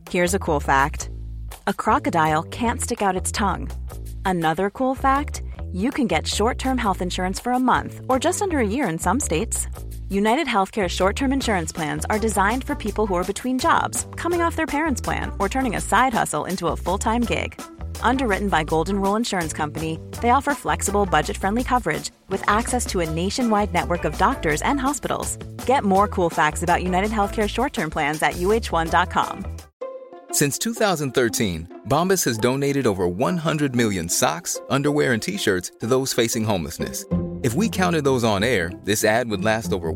Here's a cool fact. A crocodile can't stick out its tongue. Another cool fact, you can get short-term health insurance for a month or just under a year in some states. United Healthcare short-term insurance plans are designed for people who are between jobs, coming off their parents' plan, or turning a side hustle into a full-time gig. Underwritten by Golden Rule Insurance Company, they offer flexible, budget-friendly coverage with access to a nationwide network of doctors and hospitals. Get more cool facts about United Healthcare short-term plans at uh1.com. Since 2013, Bombas has donated over 100 million socks, underwear, and T-shirts to those facing homelessness. If we counted those on air, this ad would last over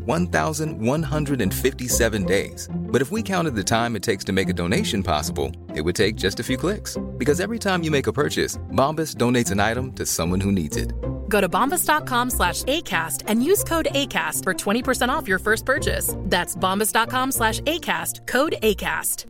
1,157 days. But if we counted the time it takes to make a donation possible, it would take just a few clicks. Because every time you make a purchase, Bombas donates an item to someone who needs it. Go to bombas.com/ACAST and use code ACAST for 20% off your first purchase. That's bombas.com/ACAST, code ACAST.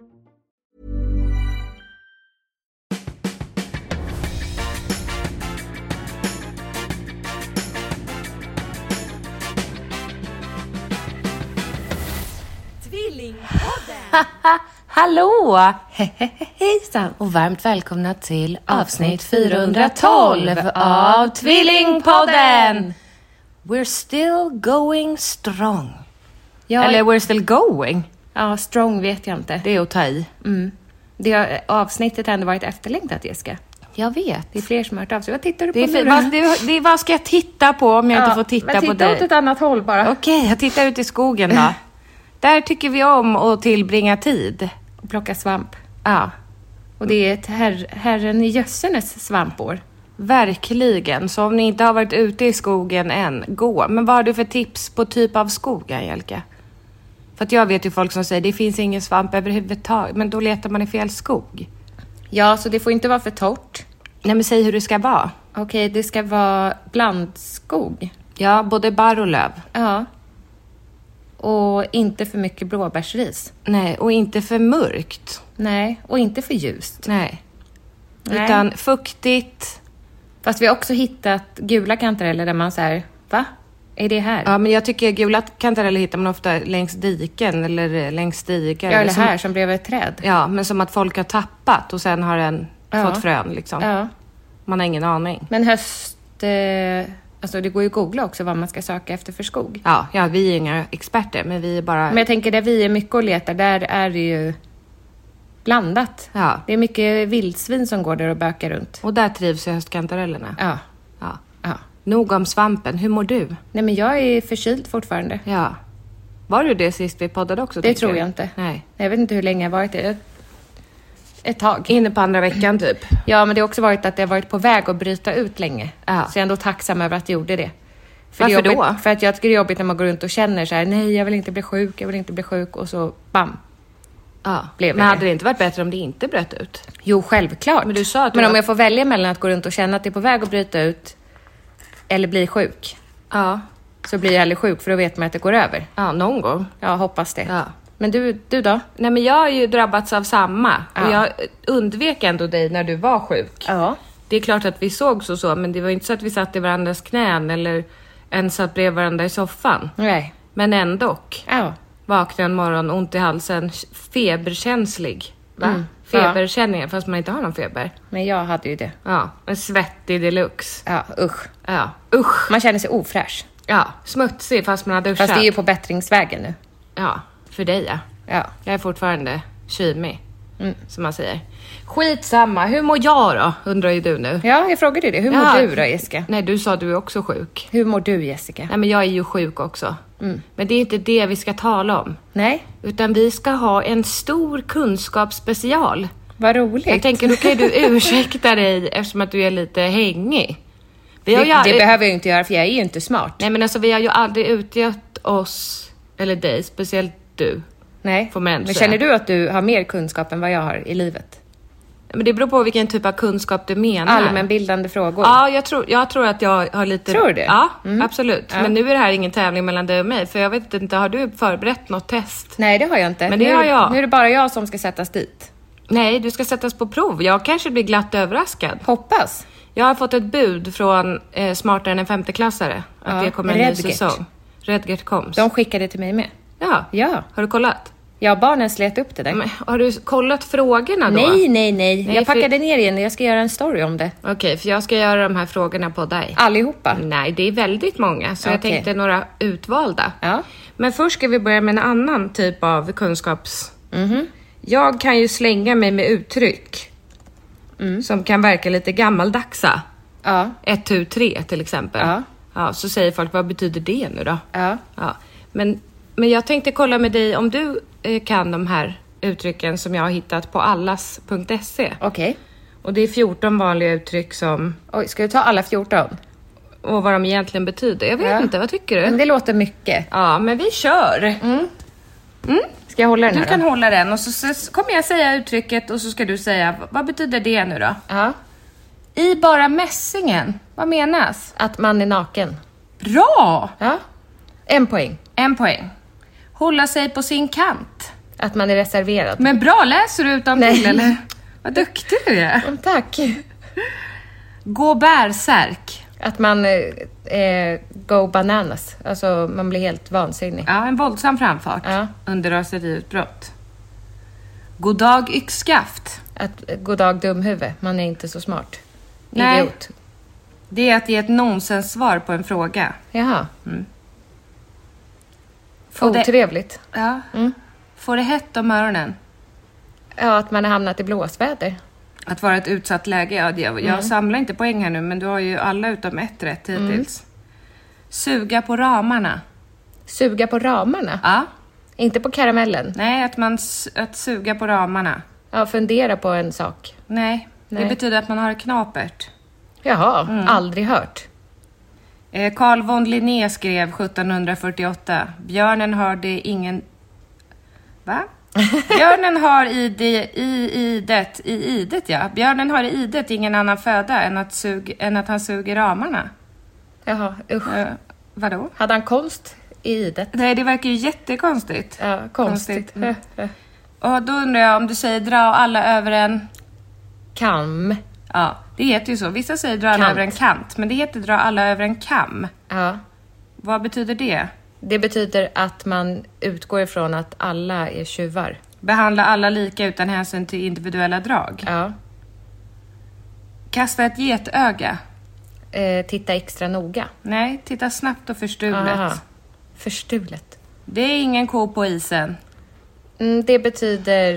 Hallå! Hejsan och varmt välkomna till avsnitt 412 av Tvillingpodden! We're still going strong. Eller we're still going. Ja, strong vet jag inte. Det är att ta i. Avsnittet har ändå varit efterlängtat, Jessica. Jag vet. Det är fler som har hört av sig. Vad tittar du på nu? Vad ska jag titta på om jag inte får titta på dig? Titta åt ett annat håll bara. Okej, jag tittar ut i skogen då. Där tycker vi om att tillbringa tid. Och plocka svamp. Ja. Och det är ett herren i jössenes svampår. Verkligen. Så om ni inte har varit ute i skogen än, gå. Men vad har du för tips på typ av skog, Angelica? För att jag vet ju folk som säger det finns ingen svamp överhuvudtaget. Men då letar man i fel skog. Ja, så det får inte vara för torrt. Nej, men säg hur det ska vara. Okej, det ska vara blandskog. Ja, både barr och löv. Ja. Och inte för mycket blåbärsris. Nej, och inte för mörkt. Nej, och inte för ljust. Nej. Utan fuktigt. Fast vi har också hittat gula kantareller där man säger, va? Är det här? Ja, men jag tycker gula kantareller hittar man ofta längs diken eller längs stigar. Ja, eller här som bredvid ett träd. Ja, men som att folk har tappat och sen har den fått frön liksom. Ja. Man har ingen aning. Men alltså det går ju att googla också vad man ska söka efter för skog. Ja, vi är inga experter, men vi är bara... Men jag tänker där vi är mycket och letar, där är det ju blandat. Ja. Det är mycket vildsvin som går där och bökar runt. Och där trivs höstkantarellerna. Ja. Nog om svampen. Hur mår du? Nej, men jag är förkyld fortfarande. Ja. Var du det sist vi poddade också? Det tror jag inte. Nej. Jag vet inte hur länge jag har varit det. Ett tag. Inne på andra veckan typ. Ja, men det har också varit att det har varit på väg att bryta ut länge. Ja. Så jag är ändå tacksam över att jag gjorde det. Varför då? För att jag tycker det är jobbigt när man går runt och känner så här: nej, jag vill inte bli sjuk. Och så, bam. Ja. Men hade det inte varit bättre om det inte bröt ut? Jo, självklart. Men du sa att om jag får välja mellan att gå runt och känna att det är på väg att bryta ut eller bli sjuk. Ja. Så blir jag aldrig sjuk, för då vet man att det går över. Ja, någon gång. Ja, hoppas det. Ja. Men du då? Nej, men jag har ju drabbats av samma. Ja. Och jag undvek ändå dig när du var sjuk. Ja. Det är klart att vi såg så, men det var inte så att vi satt i varandras knän eller ens satt bredvid varandra i soffan. Nej. Men ändå. Ja. Vaknade en morgon, ont i halsen, feberkänslig. Va? Feberkänningar, fast man inte har någon feber. Men jag hade ju det. Ja, en svettig deluxe. Ja, usch. Ja, usch. Man känner sig ofräsch. Ja, smutsig fast man har duschat. Fast det är ju på bättringsvägen nu. Ja, för dig ja. Jag är fortfarande kymig, som man säger. Skitsamma, hur mår jag då? Undrar ju du nu. Ja, jag frågade det. Hur mår du då, Jessica? Nej, du sa du är också sjuk. Hur mår du, Jessica? Nej, men jag är ju sjuk också. Men det är inte det vi ska tala om. Nej. Utan vi ska ha en stor kunskapsspecial. Vad roligt. Jag tänker, då kan du ursäkta dig eftersom att du är lite hängig. Det behöver jag inte göra, för jag är ju inte smart. Nej, men alltså vi har ju aldrig utgett oss, eller dig, speciellt du. Nej, får man men känner du att du har mer kunskap än vad jag har i livet? Men det beror på vilken typ av kunskap du menar. Allmänbildande frågor. Ja, jag tror att jag har lite... Tror du det? Ja, absolut. Ja. Men nu är det här ingen tävling mellan dig och mig. För jag vet inte, har du förberett något test? Nej, det har jag inte. Men det har jag. Nu är det bara jag som ska sättas dit. Nej, du ska sättas på prov. Jag kanske blir glatt överraskad. Hoppas. Jag har fått ett bud från Smartare än en femteklassare. Att det kommer en ny säsong. Redgert Koms. De skickade till mig med. Ja. Har du kollat? Ja, barnen slet upp det där. Men, har du kollat frågorna då? Nej. Jag packade ner igen och jag ska göra en story om det. Okej, för jag ska göra de här frågorna på dig. Allihopa? Nej, det är väldigt många. Så jag tänkte några utvalda. Ja. Men först ska vi börja med en annan typ av kunskaps... Jag kan ju slänga mig med uttryck som kan verka lite gammaldagsa. Ja. 1, 2, 3 till exempel. Ja, så säger folk, vad betyder det nu då? Ja. Men jag tänkte kolla med dig om du kan de här uttrycken som jag har hittat på allas.se. Okej. Och det är 14 vanliga uttryck som... Oj, ska du ta alla 14? Och vad de egentligen betyder. Jag vet inte, vad tycker du? Men det låter mycket. Ja, men vi kör. Ska jag hålla den här Du kan då? hålla den och så kommer jag säga uttrycket och så ska du säga, vad betyder det nu då? Ja. I bara mässingen, vad menas? Att man är naken. Bra! Ja. 1 poäng. 1 poäng. Hålla sig på sin kant. Att man är reserverad. Men bra, läser du utantill Nej. eller? Vad duktig du är. Tack. Gå bärsärk. Att man go bananas. Alltså man blir helt vansinnig. Ja, en våldsam framfart under raseriutbrott. God dag yxskaft. Att god dag dumhuvud. Man är inte så smart. Nej. Idiot. Det är att ge ett nonsenssvar på en fråga. Jaha. Får det- Otrevligt. Ja. Får det hett om öronen? Ja, att man har hamnat i blåsväder. Att vara ett utsatt läge, jag samlar inte poäng här nu, men du har ju alla utom 1 rätt hittills. Suga på ramarna. Suga på ramarna. Ja. Inte på karamellen. Nej, att suga på ramarna. Ja, fundera på en sak. Nej, det Nej. betyder att man har det knapert. Jaha, aldrig hört. Carl von Linné skrev 1748. Björnen hörde ingen... Va? Björnen har idet, ja. Björnen har i idet ingen annan föda än att han suger ramarna. Jaha, usch. Vadå? Hade han konst i idet? Nej, det verkar ju jättekonstigt. Ja, konstigt. Och då undrar jag om du säger dra alla över en... Kam. Ja, det heter ju så. Vissa säger dra alla Kant. över en kant, men det heter dra alla över en kam. Ja. Vad betyder det? Det betyder att man utgår ifrån att alla är tjuvar. Behandla alla lika utan hänsyn till individuella drag. Ja. Kasta ett getöga. Titta extra noga. Nej, titta snabbt och förstulet. Aha. Förstulet. Det är ingen ko på isen. Det betyder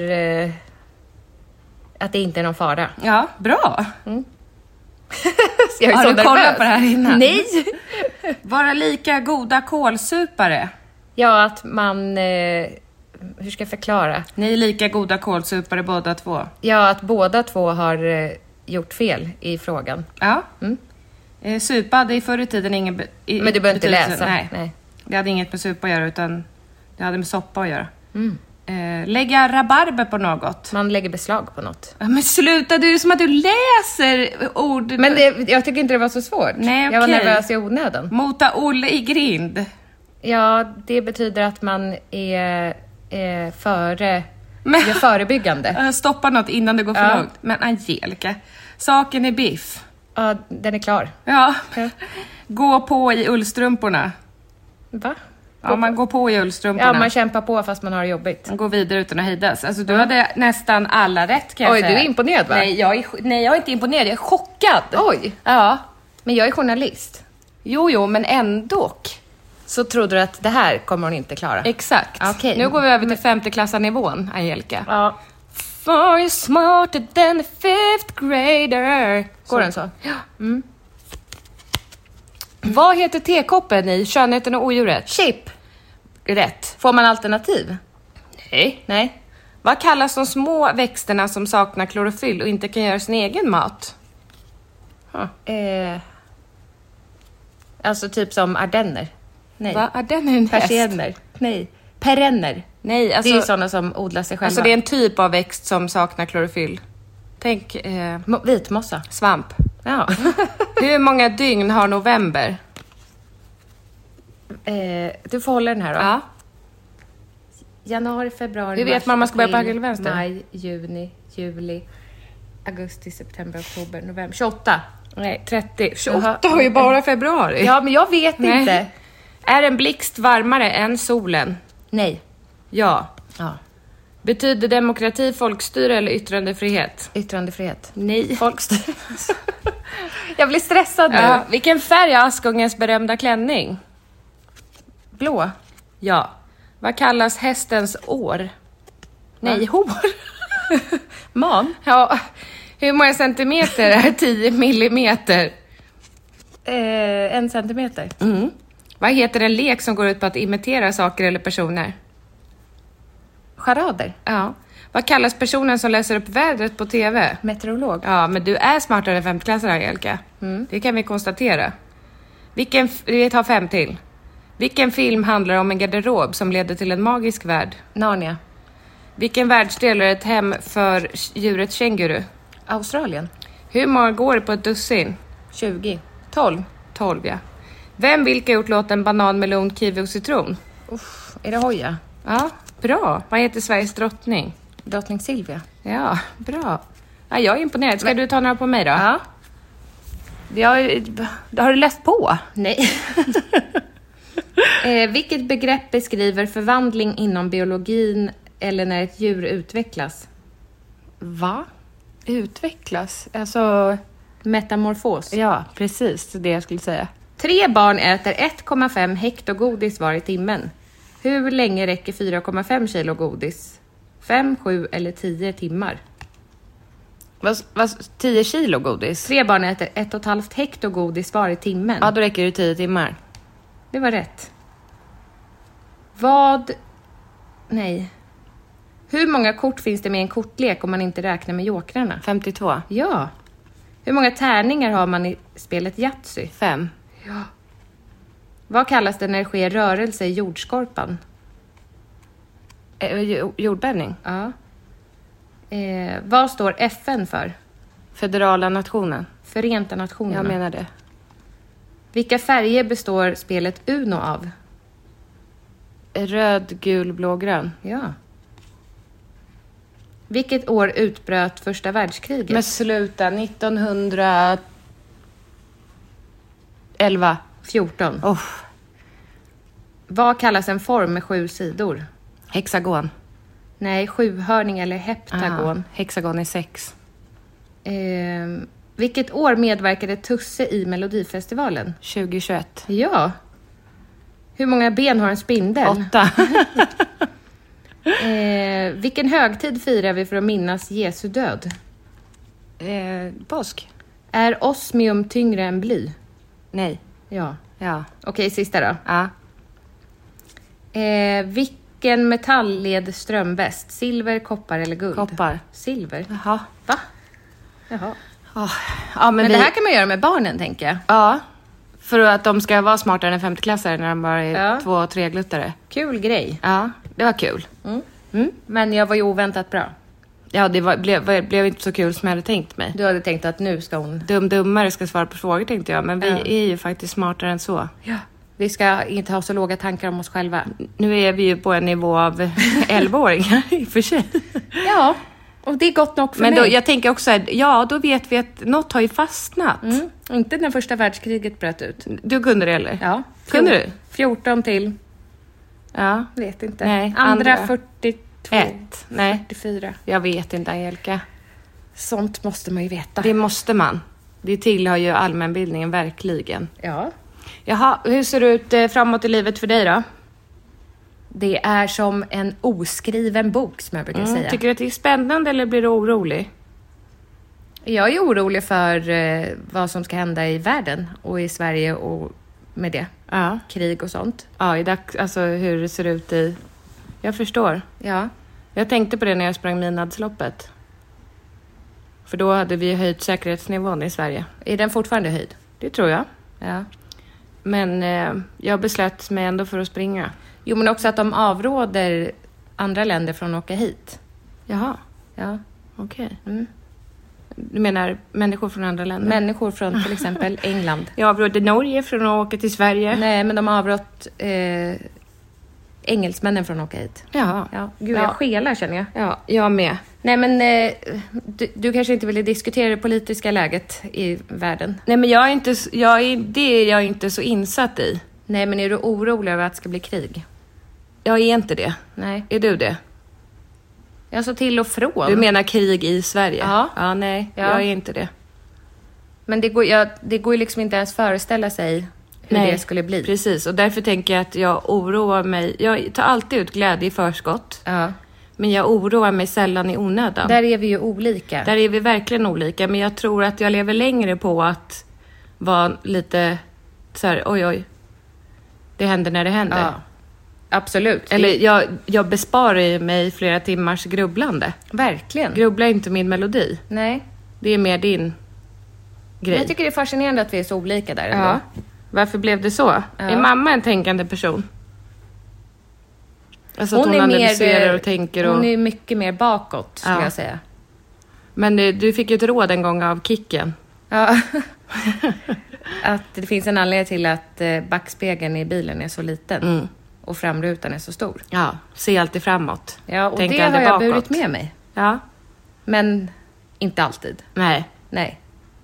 att det inte är någon fara. Ja, bra. Jag är Har så du nervös. kollat på det här innan? Nej. Vara lika goda kålsupare. Ja, att man... hur ska jag förklara? Ni är lika goda kålsupare båda två. Ja, att båda två har gjort fel i frågan. Ja. Supa hade i förr i tiden ingen... Men du behöver inte läsa. Nej. Det hade inget med supa att göra, utan det hade med soppa att göra. Lägga rabarber på något. Man lägger beslag på något. Ja, men sluta, det är som att du läser ord. Men jag tycker inte det var så svårt. Nej, Jag var okej. nervös i onödan. Mota Olle i grind. Ja, det betyder att man är före... Men- Är förebyggande. Stoppa något innan det går för Ja. långt. Men Angelica, saken är biff. Ja, den är klar. Ja. Gå på i ullstrumporna. Va? Ja, man går på i ullstrumporna. Ja, man kämpar på fast man har det jobbigt. Man går vidare utan att hejdas. Alltså, du hade nästan alla rätt, kan jag Oj, säga. du är imponerad, va? Nej, jag är inte imponerad. Jag är chockad. Oj, Ja. men jag är journalist. Jo, men ändå. Så trodde du att det här kommer hon inte klara? Exakt. Okej. Nu går vi över till 5:e-klassarnivån, Angelica. Ja. For you're smarter than a 5th grader. Går den så? Ja. Vad heter tekoppen i Skönheten och odjuret? Chip. Rätt. Får man alternativ? Nej. Nej. Vad kallas de små växterna som saknar klorofyll och inte kan göra sin egen mat? Alltså typ som ardenner. Nej. Va? Ja, den är en häst. Persienner. Nej. Perenner. Nej, alltså, Det är ju sådana som odlar sig själva. alltså det är en typ av växt som saknar klorofyll. Tänk Vitmossa. svamp. Ja. Hur många dygn har november? Du får hålla den här då. Ja. Januari, februari, Hur vet mars, man om man ska börja på april, höger eller vänster? Maj, juni, juli, augusti, september, oktober, november. 28. Nej, 30. 28 har ju bara februari. Ja, men jag vet Nej. inte. Är en blixt varmare än solen? Nej. Ja. Ja. Betyder demokrati folkstyre eller yttrandefrihet? Yttrandefrihet. Nej. Folkstyre. Jag blir stressad nu. Ja. Vilken färg har Askungens berömda klänning? Blå. Ja. Vad kallas hästens år? Nej, hår. Man. Ja. Hur många centimeter är 10 millimeter? 1 centimeter. Mm. Vad heter en lek som går ut på att imitera saker eller personer? Charader. Ja. Vad kallas personen som läser upp vädret på tv? Meteorolog. Ja, men du är smartare än femteklassare, Angelica. Det kan vi konstatera. Vi tar 5 till. Vilken film handlar om en garderob som leder till en magisk värld? Narnia. Vilken världsdel är ett hem för djuret känguru? Australien. Hur många går det på ett dussin? 20. 12. 12, ja. Vilka har gjort låten Banan, melon, kiwi och citron? Är det Hoja? Ja, bra. Vad heter Sveriges drottning? Drottning Silvia. Ja, bra. Ja, jag är imponerad. Ska du ta några på mig då? Ja. Har du läst på? Nej. Vilket begrepp beskriver förvandling inom biologin eller när ett djur utvecklas? Va? Utvecklas? Alltså... Metamorfos. Ja, precis. Det jag skulle säga. 3 barn äter 1,5 hekto godis var i timmen. Hur länge räcker 4,5 kilo godis? 5, 7 eller 10 timmar? 10 kilo godis? 3 barn äter 1,5 hekto godis var i timmen. Ja, då räcker det 10 timmar. Det var rätt. Nej. Hur många kort finns det med en kortlek om man inte räknar med jokrarna? 52. Ja. Hur många tärningar har man i spelet Yatzy? 5. Ja. Vad kallas det när det sker rörelse i jordskorpan? Jordbävning. Ja. Vad står FN för? Federala nationen. Förenta nationerna. Jag menar det. Vilka färger består spelet Uno av? Röd, gul, blå, grön. Ja. Vilket år utbröt första världskriget? Men sluta, 1911. 14. Oh. Vad kallas en form med 7 sidor? Hexagon. Nej, 7-hörning eller heptagon. Hexagon är 6. Vilket år medverkade Tusse i Melodifestivalen? 2021. Ja. Hur många ben har en spindel? 8. Vilken högtid firar vi för att minnas Jesu död? Påsk. Är osmium tyngre än bly? Nej. Ja. Ja. Okej, sista då. Ja. Vilken metall leder ström bäst? Silver, koppar eller guld? Koppar. Silver. Jaha. Va? Jaha. Ja, Men det här kan man göra med barnen, tänker jag. Ja. För att de ska vara smartare än femteklassare när de bara är 2-3-gluttare. Kul grej. Ja, det var kul. Men jag var ju oväntat bra. Ja, det blev inte så kul som jag hade tänkt mig. Du hade tänkt att nu ska hon... Dummare ska svara på frågor, tänkte jag. Men vi är ju faktiskt smartare än så. Ja. Vi ska inte ha så låga tankar om oss själva. Nu är vi ju på en nivå av 11-åringar i och för sig. Ja, och det är gott nog för men mig. Men jag tänker också att, då vet vi att något har ju fastnat. Inte när första världskriget bröt ut. Du kunde det, eller? Ja. Kunde du? 14 till... Ja. Vet inte. Nej, andra 42. 1. Nej. 44. Jag vet inte, Angelica. Sånt måste man ju veta. Det måste man. Det tillhör ju allmänbildningen, verkligen. Ja. Jaha, hur ser det ut framåt i livet för dig då? Det är som en oskriven bok, som jag brukar säga. Tycker du att det är spännande eller blir du orolig? Jag är orolig för vad som ska hända i världen och i Sverige och med det. Ja. Krig och sånt. Ja, alltså hur det ser ut i... Jag förstår. Ja. Jag tänkte på det när jag sprang Midnattsloppet. För då hade vi höjt säkerhetsnivån i Sverige. Är den fortfarande höjd? Det tror jag. Ja. Men jag beslöt mig ändå för att springa. Jo, men också att de avråder andra länder från att åka hit. Jaha. Ja. Okej. Du menar människor från andra länder? Människor från till exempel England. Jag avrådde Norge från att åka till Sverige. Nej, men de avrått engelsmännen från att åka hit. Jaha. Ja. Gud, jag skelar, känner jag. Ja, jag med. Nej, men du kanske inte ville diskutera det politiska läget i världen? Nej, men jag är inte så insatt i. Nej, men är du orolig över att det ska bli krig? Jag är inte det. Nej. Är du det? Alltså till och från. Du menar krig i Sverige? Ja. Ja, nej, Ja. jag är inte det. Men det går ju liksom inte ens föreställa sig hur det skulle bli. Precis, och därför tänker jag att jag oroar mig. Jag tar alltid ut glädje i förskott. Ja. Men jag oroar mig sällan i onödan. Där är vi ju olika. Där är vi verkligen olika. Men jag tror att jag lever längre på att vara lite så här, oj. Det händer när det händer. Ja. Absolut. Eller jag besparar ju mig flera timmars grubblande. Verkligen. Grubbla inte min melodi. Nej. Det är mer din grej. Jag tycker det är fascinerande att vi är så olika där ändå. Ja. Varför blev det så? Ja. Är mamma en tänkande person? Alltså Hon att är analyserar och tänker. Hon är mycket mer bakåt, skulle jag säga. Men du fick ju ett råd en gång av Kicken. Ja. Att det finns en anledning till att backspegeln i bilen är så liten. Och framrutan är så stor. Ja, se alltid framåt. Ja, och tänk det har aldrig jag bakåt. burit med mig. Ja. Men inte alltid. Nej,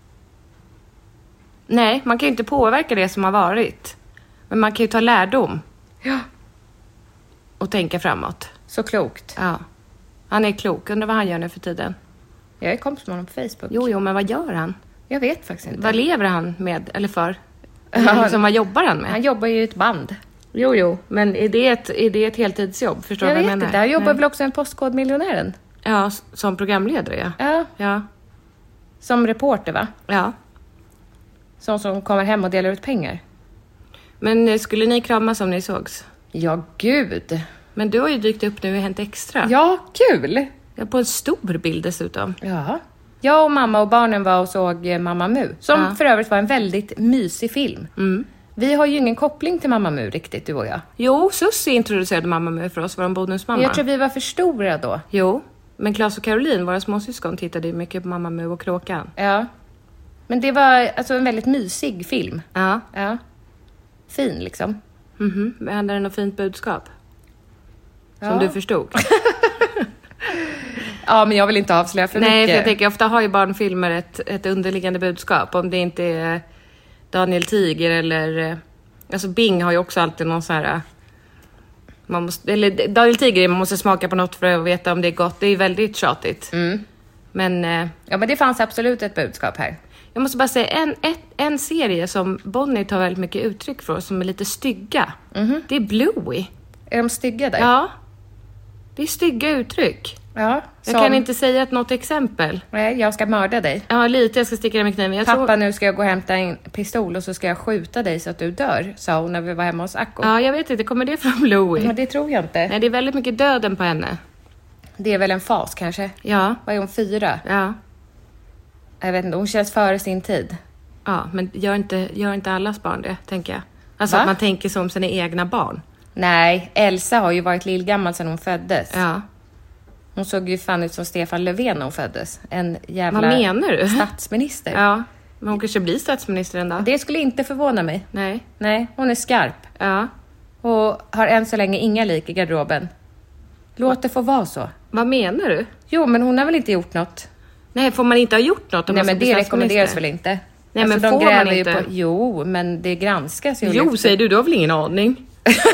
man kan ju inte påverka det som har varit. Men man kan ju ta lärdom. Ja. Och tänka framåt. Så klokt. Ja. Han är klok. Undrar vad han gör nu för tiden. Jag är kompis med honom på Facebook. Jo, men vad gör han? Jag vet faktiskt inte. Vad lever han med? Eller för? Eller liksom, vad jobbar han med? Han jobbar ju i ett band. Jo. Men är det ett heltidsjobb? Förstår du vad jag menar? Jag vet inte. Han jobbar väl också en Postkodmiljonären? Ja, som programledare, ja. Ja. Som reporter, va? Ja. Sån som kommer hem och delar ut pengar. Men skulle ni kramas om ni sågs? Ja, gud. Men du har ju dykt upp nu i Hänt Extra. Ja, kul. Ja, på en stor bild dessutom. Ja. Jag och mamma och barnen var och såg Mamma Mu. Som för övrigt var en väldigt mysig film. Vi har ju ingen koppling till Mamma Mu riktigt, du och jag. Jo, Susie introducerade Mamma Mu för oss, vår bonusmamma. Jag tror vi var för stora då. Jo, men Claes och Caroline, våra småsyskon, tittade ju mycket på Mamma Mu och Kråkan. Ja. Men det var alltså en väldigt mysig film. Ja. Ja. Fin liksom. Hade den något fint budskap? Som du förstod? Ja, men jag vill inte avslöja för mycket. Nej, för jag tänker, ofta har ju barnfilmer ett underliggande budskap. Om det inte är Daniel Tiger eller... Alltså Bing har ju också alltid någon så här... Daniel Tiger, man måste smaka på något för att veta om det är gott. Det är väldigt tjatigt. Men... Ja, men det fanns absolut ett budskap här. Jag måste bara säga, en serie som Bonnie tar väldigt mycket uttryck för, som är lite stygga. Det är Bluey. Är de stygga där? Ja. Det är stygga uttryck. Ja. Jag kan inte säga något exempel. Nej, jag ska mörda dig. Ja, lite. Jag ska sticka dig med kniven. Pappa, nu ska jag gå och hämta en pistol och så ska jag skjuta dig så att du dör, sa hon när vi var hemma hos Akko. Ja, jag vet inte. Kommer det från Bluey? Men det tror jag inte. Nej, det är väldigt mycket döden på henne. Det är väl en fas kanske? Ja. Vad är hon, 4? Ja. Jag vet inte, hon känns före sin tid. Ja, men gör inte allas barn det, tänker jag. Alltså Va? att man tänker som sina egna barn. Nej, Elsa har ju varit lillgammal sedan hon föddes. Ja. Hon såg ju fan ut som Stefan Löfven när hon föddes. En jävla Vad menar du? statsminister. Ja, men hon kanske blir statsminister en dag. Det skulle inte förvåna mig. Nej. Nej, hon är skarp. Ja. Och har än så länge inga lik i garderoben. Låt det få vara så. Vad menar du? Jo, men hon har väl inte gjort något? Nej, får man inte ha gjort något om Nej, man men ska bli det statsminister? rekommenderas väl inte? Nej, men de får gräver man ju inte? Jo, men det granskas ju. Jo, säger du har väl ingen aning?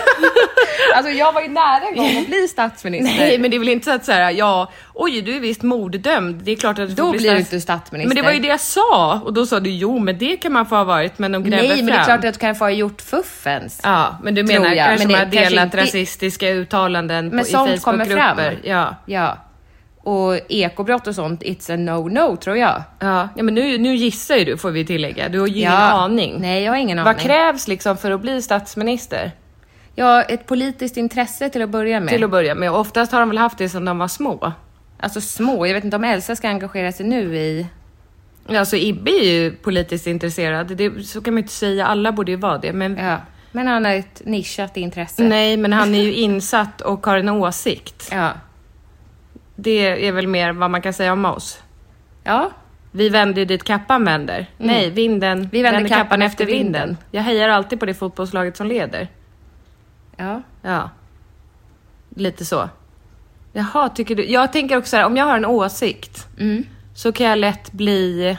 Alltså, jag var ju nära en gång att bli statsminister. Nej, men det är väl inte så att säga, ja, oj, du är visst morddömd. Det är klart att du Då får bli blir du inte statsminister. Men det var ju det jag sa. Och då sa du, jo, men det kan man få ha varit, men de gräver fram. Nej, men det är klart att du kan få ha gjort fuffens. Ja, men du Tror menar jag. kanske Men man har det kanske delat inte- rasistiska uttalanden Men i sånt kommer Facebookgrupper. fram. Ja. Ja. Och ekobrott och sånt, it's a no-no, tror jag. Ja, men nu gissar ju du, får vi tillägga. Du har ju ingen aning. Nej, jag har ingen Vad aning. krävs liksom för att bli statsminister? Ja, ett politiskt intresse till att börja med. Till att börja med. Och oftast har de väl haft det sedan de var små. Alltså små. Jag vet inte om Elsa ska engagera sig nu i... Alltså Ibbe är ju politiskt intresserad. Så kan man inte säga. Alla borde ju vara det. Men... Ja. Men han har ett nischat intresse. Nej, men han är ju insatt och har en åsikt. Ja. Det är väl mer vad man kan säga om oss. Ja. Vi vänder ju dit kappan vänder. Nej, vinden Vi vänder kappan efter vinden. Jag hejar alltid på det fotbollslaget som leder. Ja. Ja. Lite så. Jaha, tycker du... Jag tänker också så här, om jag har en åsikt så kan jag lätt bli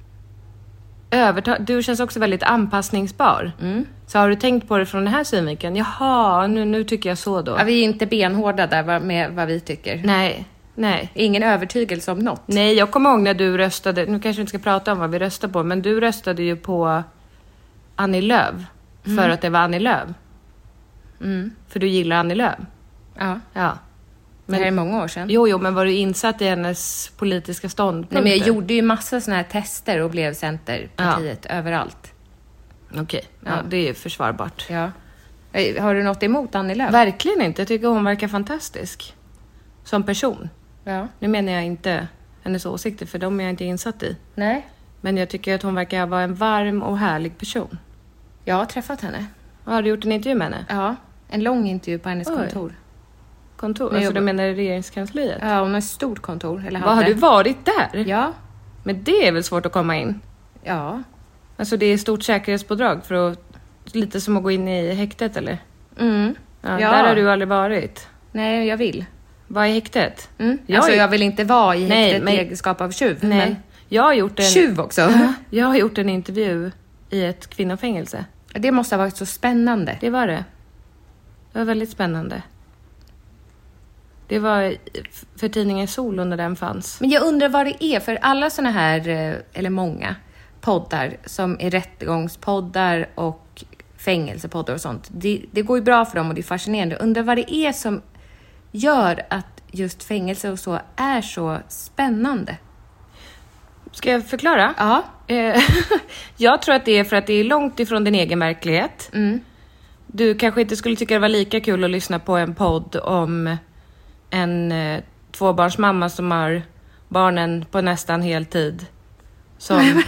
Du känns också väldigt anpassningsbar. Så har du tänkt på det från den här synvinkeln? Jaha, nu tycker jag så då. Ja, vi är inte benhårda där med vad vi tycker. Nej, Nej. Ingen övertygelse om något. Nej, jag kommer ihåg när du röstade, nu kanske vi inte ska prata om vad vi röstade på, men du röstade ju på Annie Lööf för att det var Annie Lööf. För du gillar Annie Lööf. Ja. Ja. Men det här är många år sedan. Jo, men var du insatt i hennes politiska ståndpunkter? Nej, men jag gjorde ju massa såna här tester och blev Centerpartiet överallt. Okej, ja, det är försvarbart. Ja. Har du något emot Annie Lööf? Verkligen inte. Jag tycker hon verkar fantastisk. Som person. Ja. Nu menar jag inte hennes åsikter, för de är jag inte insatt i. Nej. Men jag tycker att hon verkar vara en varm och härlig person. Jag har träffat henne. Har du gjort en intervju med henne? Ja, en lång intervju på hennes kontor. Kontor? Alltså du menar regeringskansliet? Ja, hon har ett stort kontor. Eller Vad, har du varit där? Ja. Men det är väl svårt att komma in? Ja. Alltså det är stort säkerhetspådrag för att... Lite som att gå in i häktet, eller? Ja. Där har du aldrig varit. Nej, jag vill. Vad är häktet? Jag vill inte vara i häktet i egenskap av tjuv. Nej, Men... jag har gjort en... Tjuv också? Jag har gjort en intervju i ett kvinnofängelse. Det måste ha varit så spännande. Det var det. Det var väldigt spännande. Det var för tidningen Sol när den fanns. Men jag undrar vad det är, för alla såna här, eller många poddar som är rättegångspoddar och fängelsepoddar och sånt. Det går ju bra för dem och det är fascinerande. Jag undrar vad det är som gör att just fängelse och så är så spännande. Ska jag förklara? Ja. Jag tror att det är för att det är långt ifrån din egen verklighet. Du kanske inte skulle tycka det var lika kul att lyssna på en podd om en tvåbarnsmamma som har barnen på nästan heltid. Som...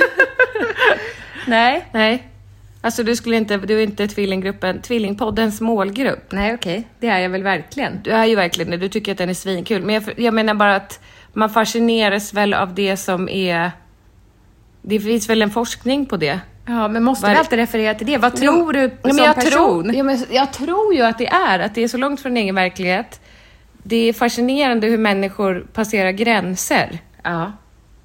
Nej. Alltså du är inte tvillingpoddens målgrupp. Nej, okej. Det är jag väl verkligen. Du är ju verkligen det. Du tycker att den är svinkul. Men jag menar bara att man fascineras väl av det som är... Det finns väl en forskning på det. Ja, men måste vi alltid referera till det? Vad tror du som person? Jag tror ju att det är så långt från egen verklighet. Det är fascinerande hur människor passerar gränser. Ja.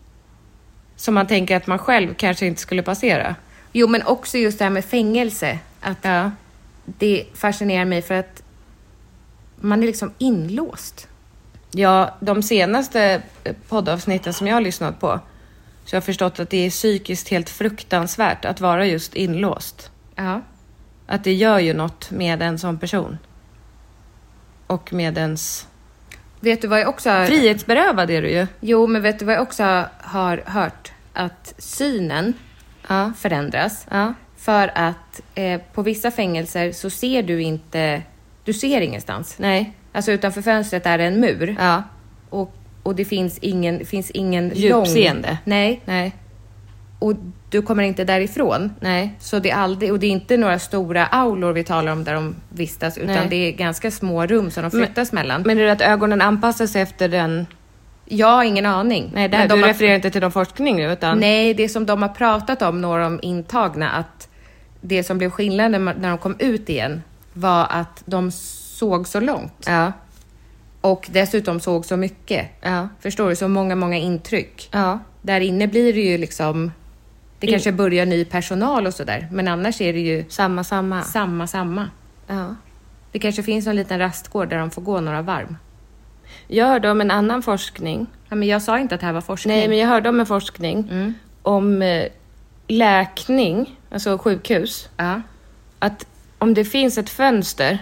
Som man tänker att man själv kanske inte skulle passera. Jo, men också just det här med fängelse. Att det fascinerar mig för att man är liksom inlåst. Ja, de senaste poddavsnitten som jag har lyssnat på, så jag har förstått att det är psykiskt helt fruktansvärt att vara just inlåst. Ja. Att det gör ju något med en som person. Och med ens... Vet du vad jag också har... Frihetsberövad är du ju. Jo, men vet du vad jag också har hört? Att synen förändras. Ja. För att på vissa fängelser så ser du inte... Du ser ingenstans. Nej. Alltså utanför fönstret är det en mur. Ja. Och det finns ingen djupseende. Nej. Och du kommer inte därifrån. Nej. Så det är aldrig, och det är inte några stora aulor vi talar om där de vistas, utan det är ganska små rum som de flyttas mellan. Men är det att ögonen anpassar sig efter den? Jag har ingen aning. Nej, du refererar inte till någon forskning nu, utan... Nej, det som de har pratat om, några av de intagna, att det som blev skillnaden när de kom ut igen var att de såg så långt. Ja. Och dessutom såg så mycket. Ja. Förstår du? Så många intryck. Ja. Där inne blir det ju liksom... Det kanske börjar ny personal och sådär. Men annars är det ju... Samma. Ja. Det kanske finns någon liten rastgård där de får gå några varv. Jag hörde om en annan forskning. Ja, men jag sa inte att det här var forskning. Nej, men jag hörde om en forskning om läkning, alltså sjukhus. Ja. Att om det finns ett fönster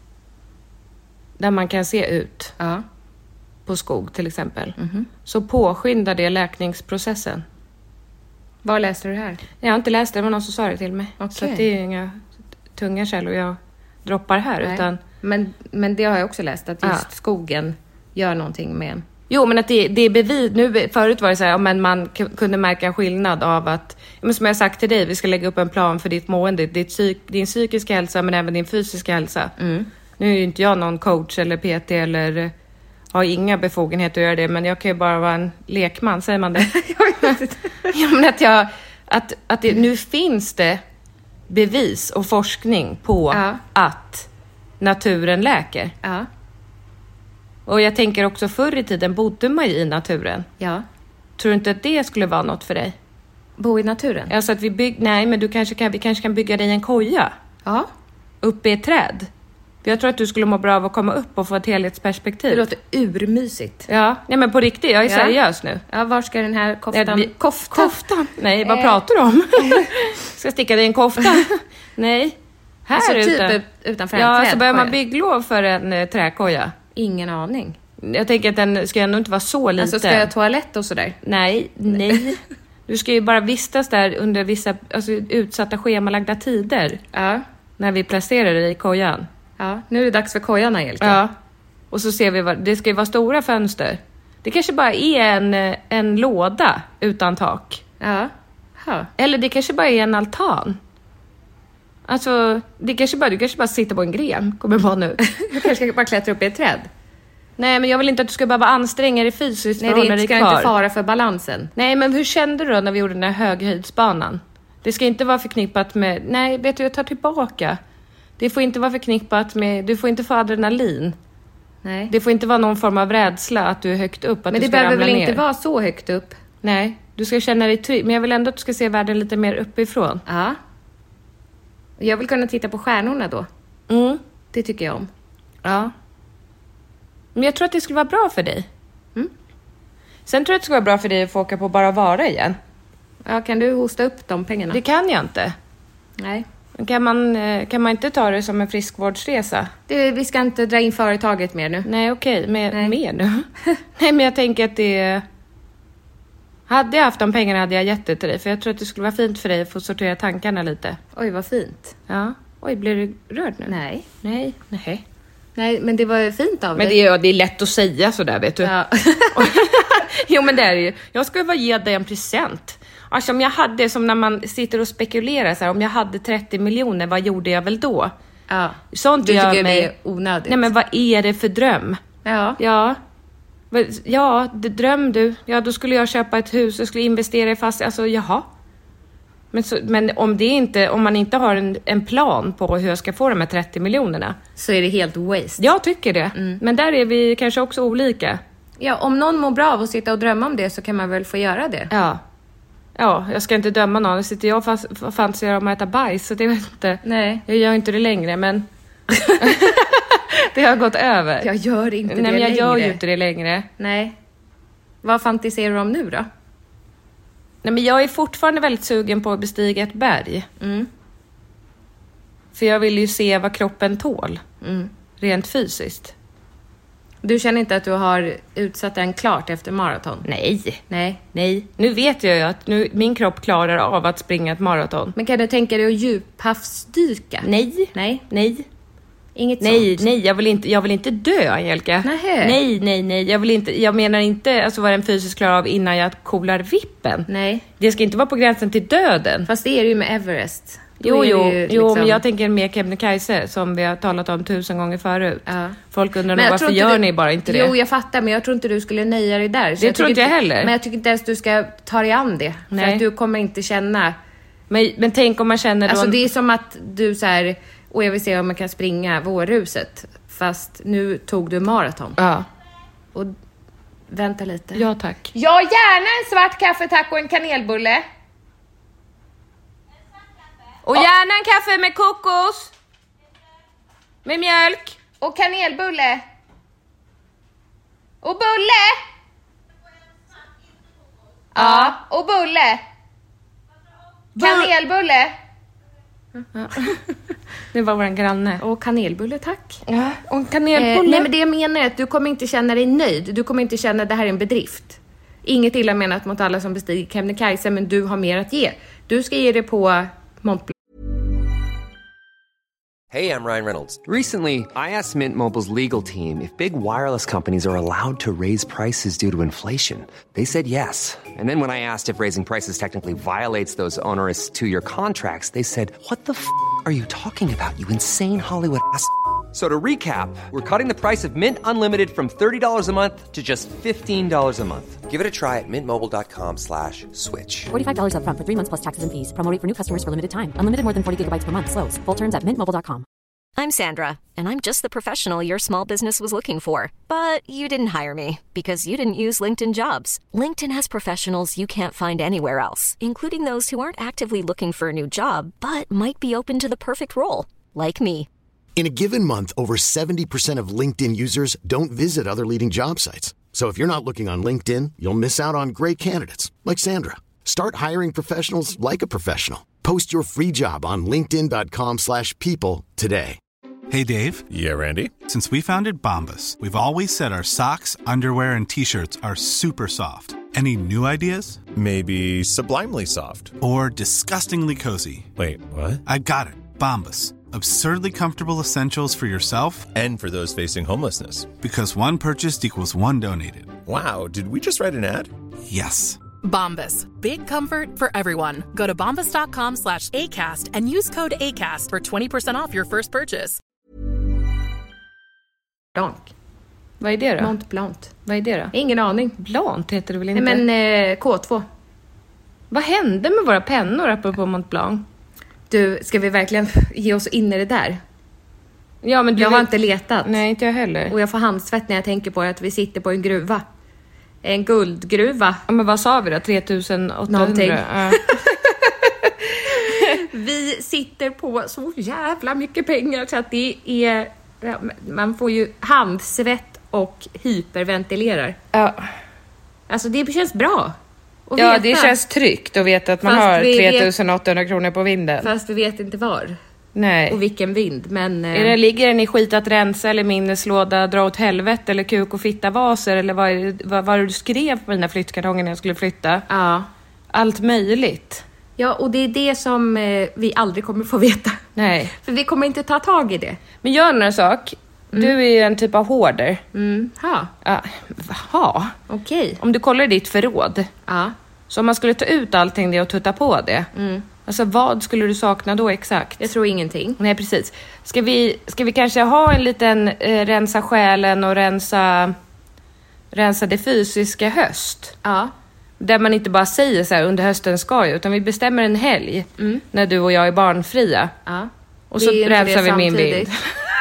där man kan se ut på skog till exempel, så påskyndar det läkningsprocessen. Var läste du det här? Jag har inte läst det, men någon som sa det till mig. Okay. Så att det är ju inga tunga källor jag droppar här. Utan... Men det har jag också läst, att just skogen gör någonting med en. Jo, men att det är bevis. Nu, förut var det så här, men man kunde märka en skillnad av att, men som jag sagt till dig, vi ska lägga upp en plan för ditt mående, din psykiska hälsa, men även din fysiska hälsa. Nu är ju inte jag någon coach eller PT eller har inga befogenheter att göra det, men jag kan ju bara vara en lekman, säger man det? Ja, men att nu finns det bevis och forskning på att naturen läker. Ja. Och jag tänker också förr i tiden bodde man i naturen. Ja. Tror du inte att det skulle vara något för dig? Bo i naturen? Alltså att vi kanske kan bygga dig en koja. Ja. Uppe i ett träd. För jag tror att du skulle må bra av att komma upp och få ett helhetsperspektiv. Det låter urmysigt. Ja, nej men på riktigt, jag är seriös nu. Ja, var ska den här koftan... Koftan? Nej, vad pratar du om? Ska jag sticka dig en kofta? Nej. Här alltså ute. Typ utanför en trädkoja. Ja, så behöver man bygglov för en trädkoja. Ingen aning. Jag tänker att den ska ändå inte vara så liten. Alltså ska jag ha toalett och sådär? Nej. Du ska ju bara vistas där under vissa utsatta schemalagda tider. Ja. När vi placerar dig i kojan. Ja, nu är det dags för kojan, Angelica. Ja. Och så ser vi det ska ju vara stora fönster. Det kanske bara är en låda utan tak. Ja. Eller det kanske bara är en altan. Alltså, du kanske bara sitter på en gren. Kommer på nu. Du kanske ska bara klättra upp i ett träd. Nej, men jag vill inte att du ska behöva anstränga dig fysiskt. Nej, det ska inte fara för balansen. Nej, men hur kände du då när vi gjorde den här höghöjdsbanan? Det ska inte vara förknippat med... Nej, vet du, jag tar tillbaka. Det får inte vara förknippat med... Du får inte få adrenalin. Nej. Det får inte vara någon form av rädsla att du är högt upp. Att men du det ska behöver väl ner. inte vara så högt upp? Nej, du ska känna dig trygg. Men jag vill ändå att du ska se världen lite mer uppifrån. Ja. Jag vill kunna titta på stjärnorna då. Mm. Det tycker jag om. Ja. Men jag tror att det skulle vara bra för dig. Mm. Sen tror jag att det skulle vara bra för dig att få åka på Bara Vara igen. Ja, kan du hosta upp de pengarna? Det kan jag inte. Nej. Kan man inte ta det som en friskvårdsresa? Vi ska inte dra in företaget mer nu. Nej, okej. Mer nu? Nej, men jag tänker att det... Hade jag haft de pengarna hade jag gett det till dig. För jag tror att det skulle vara fint för dig att få sortera tankarna lite. Oj, vad fint. Ja. Oj, blir du rörd nu? Nej. Nej, men det var fint av dig. Men det är lätt att säga sådär, vet du. Ja. Jo, men det är det ju. Jag skulle bara ge dig en present. Alltså om jag hade, som när man sitter och spekulerar så här, om jag hade 30 miljoner, vad gjorde jag väl då? Ja. Sånt du gör tycker mig... det är onödigt. Nej, men vad är det för dröm? Ja. Ja, det dröm du. Ja, då skulle jag köpa ett hus och skulle investera i fast... Alltså, jaha. Men om man inte har en plan på hur jag ska få de här 30 miljonerna. Så är det helt waste. Jag tycker det. Men där är vi kanske också olika. Ja, om någon mår bra av att sitta och drömma om det så kan man väl få göra det. Ja, jag ska inte döma någon. Nu sitter jag och fantiserar om att äta bajs, så det vet inte. Nej. Jag gör inte det längre, men... det har gått över. Jag gör inte det längre. Nej, men jag gör ju inte det längre. Nej. Vad fantiserar du om nu då? Nej, men jag är fortfarande väldigt sugen på att bestiga ett berg. För jag vill ju se vad kroppen tål. Rent fysiskt. Du känner inte att du har utsatt den klart efter maraton? Nej. Nu vet jag ju att min kropp klarar av att springa ett maraton. Men kan du tänka dig att djuphavsdyka? Nej. Inget sånt? Nej, jag vill inte dö, Angelica. Nej. Jag menar inte alltså vad den fysiskt klarar av innan jag kolar vippen. Nej. Det ska inte vara på gränsen till döden. Fast det är det ju med Everest. Jo, men jag tänker mer Kebnekaise som vi har talat om 1000 gånger förut. Ja. Folk undrar nog varför gör ni bara inte det? Jo, jag fattar, men jag tror inte du skulle nöja dig där. Så det tror inte jag heller. Men jag tycker inte ens du ska ta dig an det. Nej. För att du kommer inte känna... Men tänk om man känner då... Alltså det är som att du så här... Och jag vill se om man kan springa vårruset. Fast nu tog du maraton. Ja. Och vänta lite. Ja, tack. Ja, gärna en svart kaffe, tack, och en kanelbulle. Och gärna en kaffe med kokos. Med mjölk. Och kanelbulle. Och bulle. Ja, och bulle. Kanelbulle. Det var våran granne. Och kanelbulle, tack. Ja, och en kanelbulle. Nej, men det jag menar är att du kommer inte känna dig nöjd. Du kommer inte känna att det här är en bedrift. Inget illa menat mot alla som bestiger Kebnekaise, men du har mer att ge. Du ska ge det på Mont Blanc. Hey, I'm Ryan Reynolds. Recently, I asked Mint Mobile's legal team if big wireless companies are allowed to raise prices due to inflation. They said yes. And then when I asked if raising prices technically violates those onerous two-year contracts, they said, "What the f*** are you talking about, you insane Hollywood ass?" So to recap, we're cutting the price of Mint Unlimited from $30 a month to just $15 a month. Give it a try at mintmobile.com/switch. $45 up front for 3 months plus taxes and fees. Promo rate for new customers for limited time. Unlimited more than 40 gigabytes per month. Slows full terms at mintmobile.com. I'm Sandra, and I'm just the professional your small business was looking for. But you didn't hire me because you didn't use LinkedIn Jobs. LinkedIn has professionals you can't find anywhere else, including those who aren't actively looking for a new job, but might be open to the perfect role, like me. In a given month, over 70% of LinkedIn users don't visit other leading job sites. So if you're not looking on LinkedIn, you'll miss out on great candidates like Sandra. Start hiring professionals like a professional. Post your free job on linkedin.com/people today. Hey, Dave. Yeah, Randy. Since we founded Bombas, we've always said our socks, underwear, and T-shirts are super soft. Any new ideas? Maybe sublimely soft. Or disgustingly cozy. Wait, what? I got it. Bombas. Absurdly comfortable essentials for yourself and for those facing homelessness. Because one purchased equals one donated. Wow, did we just write an ad? Yes. Bombas. Big comfort for everyone. Go to bombas.com/ACAST and use code ACAST for 20% off your first purchase. Blanc. Vad är det då? Mont Blanc. Vad är det då? Ingen aning. Blanc heter det väl inte? Nej, men K2. Vad hände med våra pennor uppe på Mont Blanc? Du, ska vi verkligen ge oss in i det där? Ja, men jag har inte letat. Nej, inte jag heller. Och jag får handsvett när jag tänker på att vi sitter på en gruva. En guldgruva. Ja, men vad sa vi då? 3800? Någonting. Ja. Vi sitter på så jävla mycket pengar så att det är... Man får ju handsvett och hyperventilerar. Ja. Alltså det känns bra. Ja, det känns tryggt att veta att man har 3800 kronor på vinden. Fast vi vet inte var. Nej. Och vilken vind, men... Ligger den i skit att rensa eller minneslåda, dra åt helvete eller kuk och fitta vaser eller vad du skrev på mina flyttkartonger när jag skulle flytta? Ja. Allt möjligt. Ja, och det är det som vi aldrig kommer få veta. Nej. För vi kommer inte ta tag i det. Men gör några sak. Du är ju en typ av hoarder. Ha. Ha. Okej. Om du kollar ditt förråd. Ja. Så om man skulle ta ut allting det och tutta på det. Alltså vad skulle du sakna då exakt? Jag tror ingenting. Nej, precis. Ska vi kanske ha en liten rensa själen och rensa det fysiska höst? Ja. Där man inte bara säger så här under hösten ska jag, utan vi bestämmer en helg när du och jag är barnfria. Ja. Och så rensar vi min bild.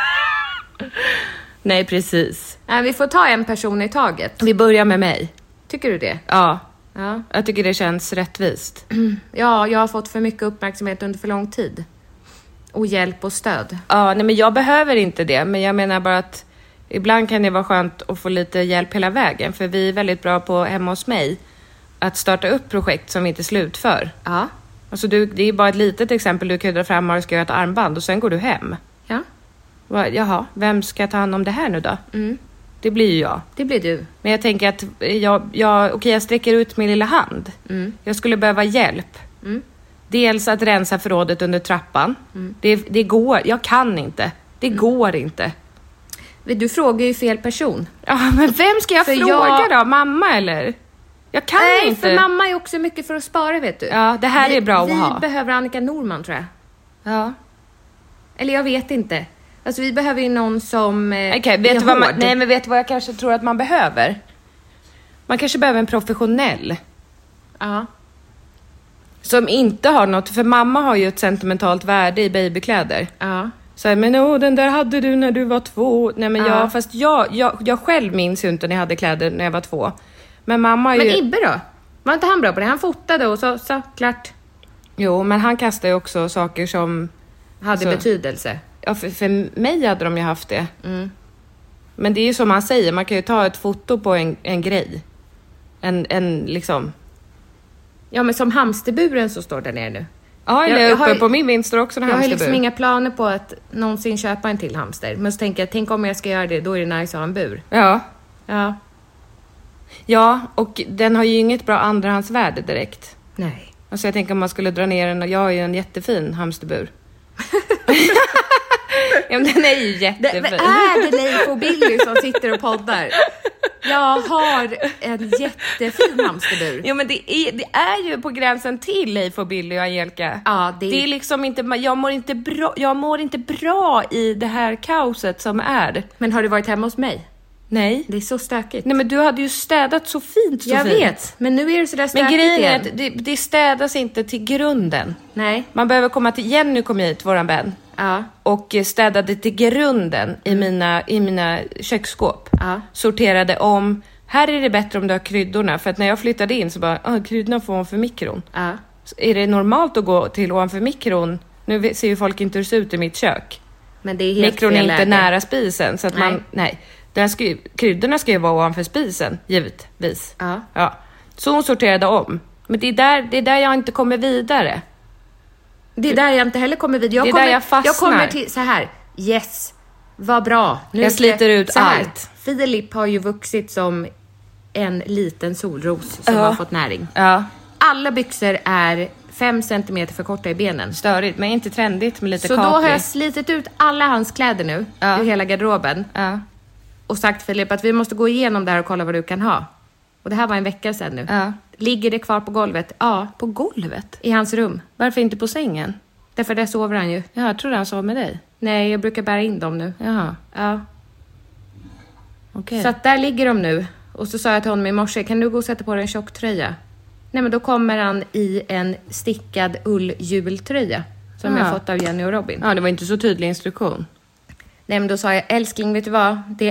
Nej, precis. Nej, vi får ta en person i taget. Vi börjar med mig. Tycker du det? Ja. Ja. Jag tycker det känns rättvist. Ja, jag har fått för mycket uppmärksamhet under för lång tid. Och hjälp och stöd. Ja, nej men jag behöver inte det. Men jag menar bara att ibland kan det vara skönt att få lite hjälp hela vägen. För vi är väldigt bra på hemma hos mig att starta upp projekt som vi inte slutför. Ja. Alltså det är bara ett litet exempel. Du kan dra fram och ska göra ett armband och sen går du hem. Ja. Jaha, vem ska ta hand om det här nu då? Det blir ju jag. Det blir du. Men jag tänker att jag sträcker ut min lilla hand. Jag skulle behöva hjälp. Dels att rensa förrådet under trappan. Det går, jag kan inte. Det går inte. Du frågar ju fel person. Ja, men vem ska jag fråga då? Mamma eller? Jag kan inte. Nej, för mamma är också mycket för att spara, vet du. Ja, det här är bra att ha. Vi behöver Annika Norman, tror jag. Ja. Eller jag vet inte. Alltså vi behöver ju någon som vet du vad jag kanske tror att man behöver? Man kanske behöver en professionell. Ja. Som inte har något, för mamma har ju ett sentimentalt värde i babykläder. Ja. Så här, men den där hade du när du var 2. Nej men fast jag själv minns ju inte när jag hade kläder när jag var 2. Men mamma ju... Men Ibbe då? Var inte han bra på det? Han fotade och så klart. Jo, men han kastade ju också saker som... hade betydelse. Ja, för mig hade de ju haft det. Men det är ju som man säger, man kan ju ta ett foto på en grej. En liksom... Ja, men som hamsterburen så står där nere nu. Ja, eller uppe på min vind står också en hamsterbur. Jag har liksom inga planer på att någonsin köpa en till hamster. Men så tänker jag, tänk om jag ska göra det, då är det nice att ha en bur. Ja. Ja. Ja, och den har ju inget bra andrahandsvärde direkt. Nej. Alltså jag tänker om man skulle dra ner den, och jag har ju en jättefin hamsterbur. Ja, men den är ju jättefin. Är det Leif och Billy som sitter och poddar? Jag har en jättefin hamsterbur. Jo, men det är ju på gränsen till Leif och Billy och Angelica. Ja, det är liksom inte, jag mår inte bra i det här kaoset som är. Men har du varit hemma hos mig? Nej. Det är så stökigt. Nej, men du hade ju städat så fint. Jag vet, men nu är det så där stökigt. Men grejen är att det städas inte till grunden. Nej. Man behöver komma till... Jenny kom hit, våran vän. Ja. Och städade till grunden i mina köksskåp. Ja. Sorterade om. Här är det bättre om du har kryddorna. För att när jag flyttade in så bara, kryddorna får ovanför mikron. Ja. Så är det normalt att gå till ovanför mikron? Nu ser ju folk inte hur det ser ut i mitt kök. Men det är helt Mikron är fel inte läge. nära spisen. Så att kryddorna ska ju vara ovanför spisen, givetvis. Ja. Så hon sorterade om. Men det är där jag inte kommer vidare. Det är där jag inte heller kommer vidare. Det är där jag fastnar. Jag kommer till så här. Yes, vad bra. Nu jag sliter ut allt. Filip har ju vuxit som en liten solros som har fått näring. Ja. Alla byxor är 5 centimeter för korta i benen. Störigt, men inte trendigt med lite så kaklig. Så då har jag slitit ut alla hans kläder nu ur hela garderoben. Ja. Och sagt Filip att vi måste gå igenom det här och kolla vad du kan ha. Och det här var en vecka sedan nu. Ja. Ligger det kvar på golvet? Ja. På golvet? I hans rum. Varför inte på sängen? Därför där sover han ju. Ja, jag trodde han sov med dig. Nej, jag brukar bära in dem nu. Jaha. Ja. Okej. Så att där ligger de nu. Och så sa jag till honom i morse, kan du gå och sätta på dig en tjocktröja? Nej, men då kommer han i en stickad ulljultröja. Som jag fått av Jenny och Robin. Ja, det var inte så tydlig instruktion. Nej, men då sa jag, älskling, vet du vad? Det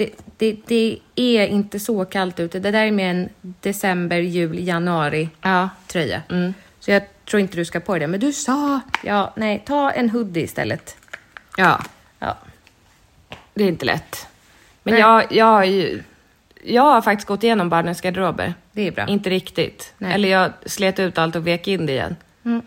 är inte så kallt ute. Det där är med en december, jul, januari tröja. Mm. Så jag tror inte du ska på det. Men du sa, nej, ta en hoodie istället. Ja. Det är inte lätt. Men jag har faktiskt gått igenom barnens garderober. Det är bra. Inte riktigt. Nej. Eller jag slet ut allt och vek in det igen. Mm.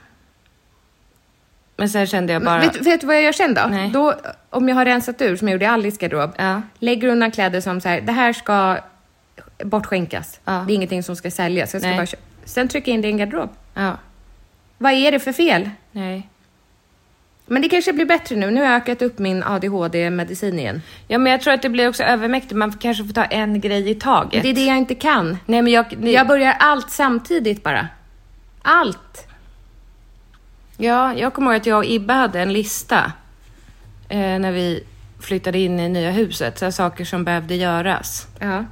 Men sen kände jag bara... Vet du vad jag gör sen då? Nej. Då, om jag har rensat ur, som jag gjorde i Alice garderob, lägger undan kläder som så här, det här ska bortskänkas. Det är ingenting som ska säljas. Jag ska bara sen trycker jag in det i en garderob. Ja. Vad är det för fel? Nej. Men det kanske blir bättre nu. Nu har jag ökat upp min ADHD-medicin igen. Ja, men jag tror att det blir också övermäktigt. Man kanske får ta en grej i taget. Det är det jag inte kan. Nej, men jag börjar allt samtidigt bara. Allt. Ja, jag kommer ihåg att jag och Ibba hade en lista när vi flyttade in i nya huset. Så saker som behövde göras. Ja.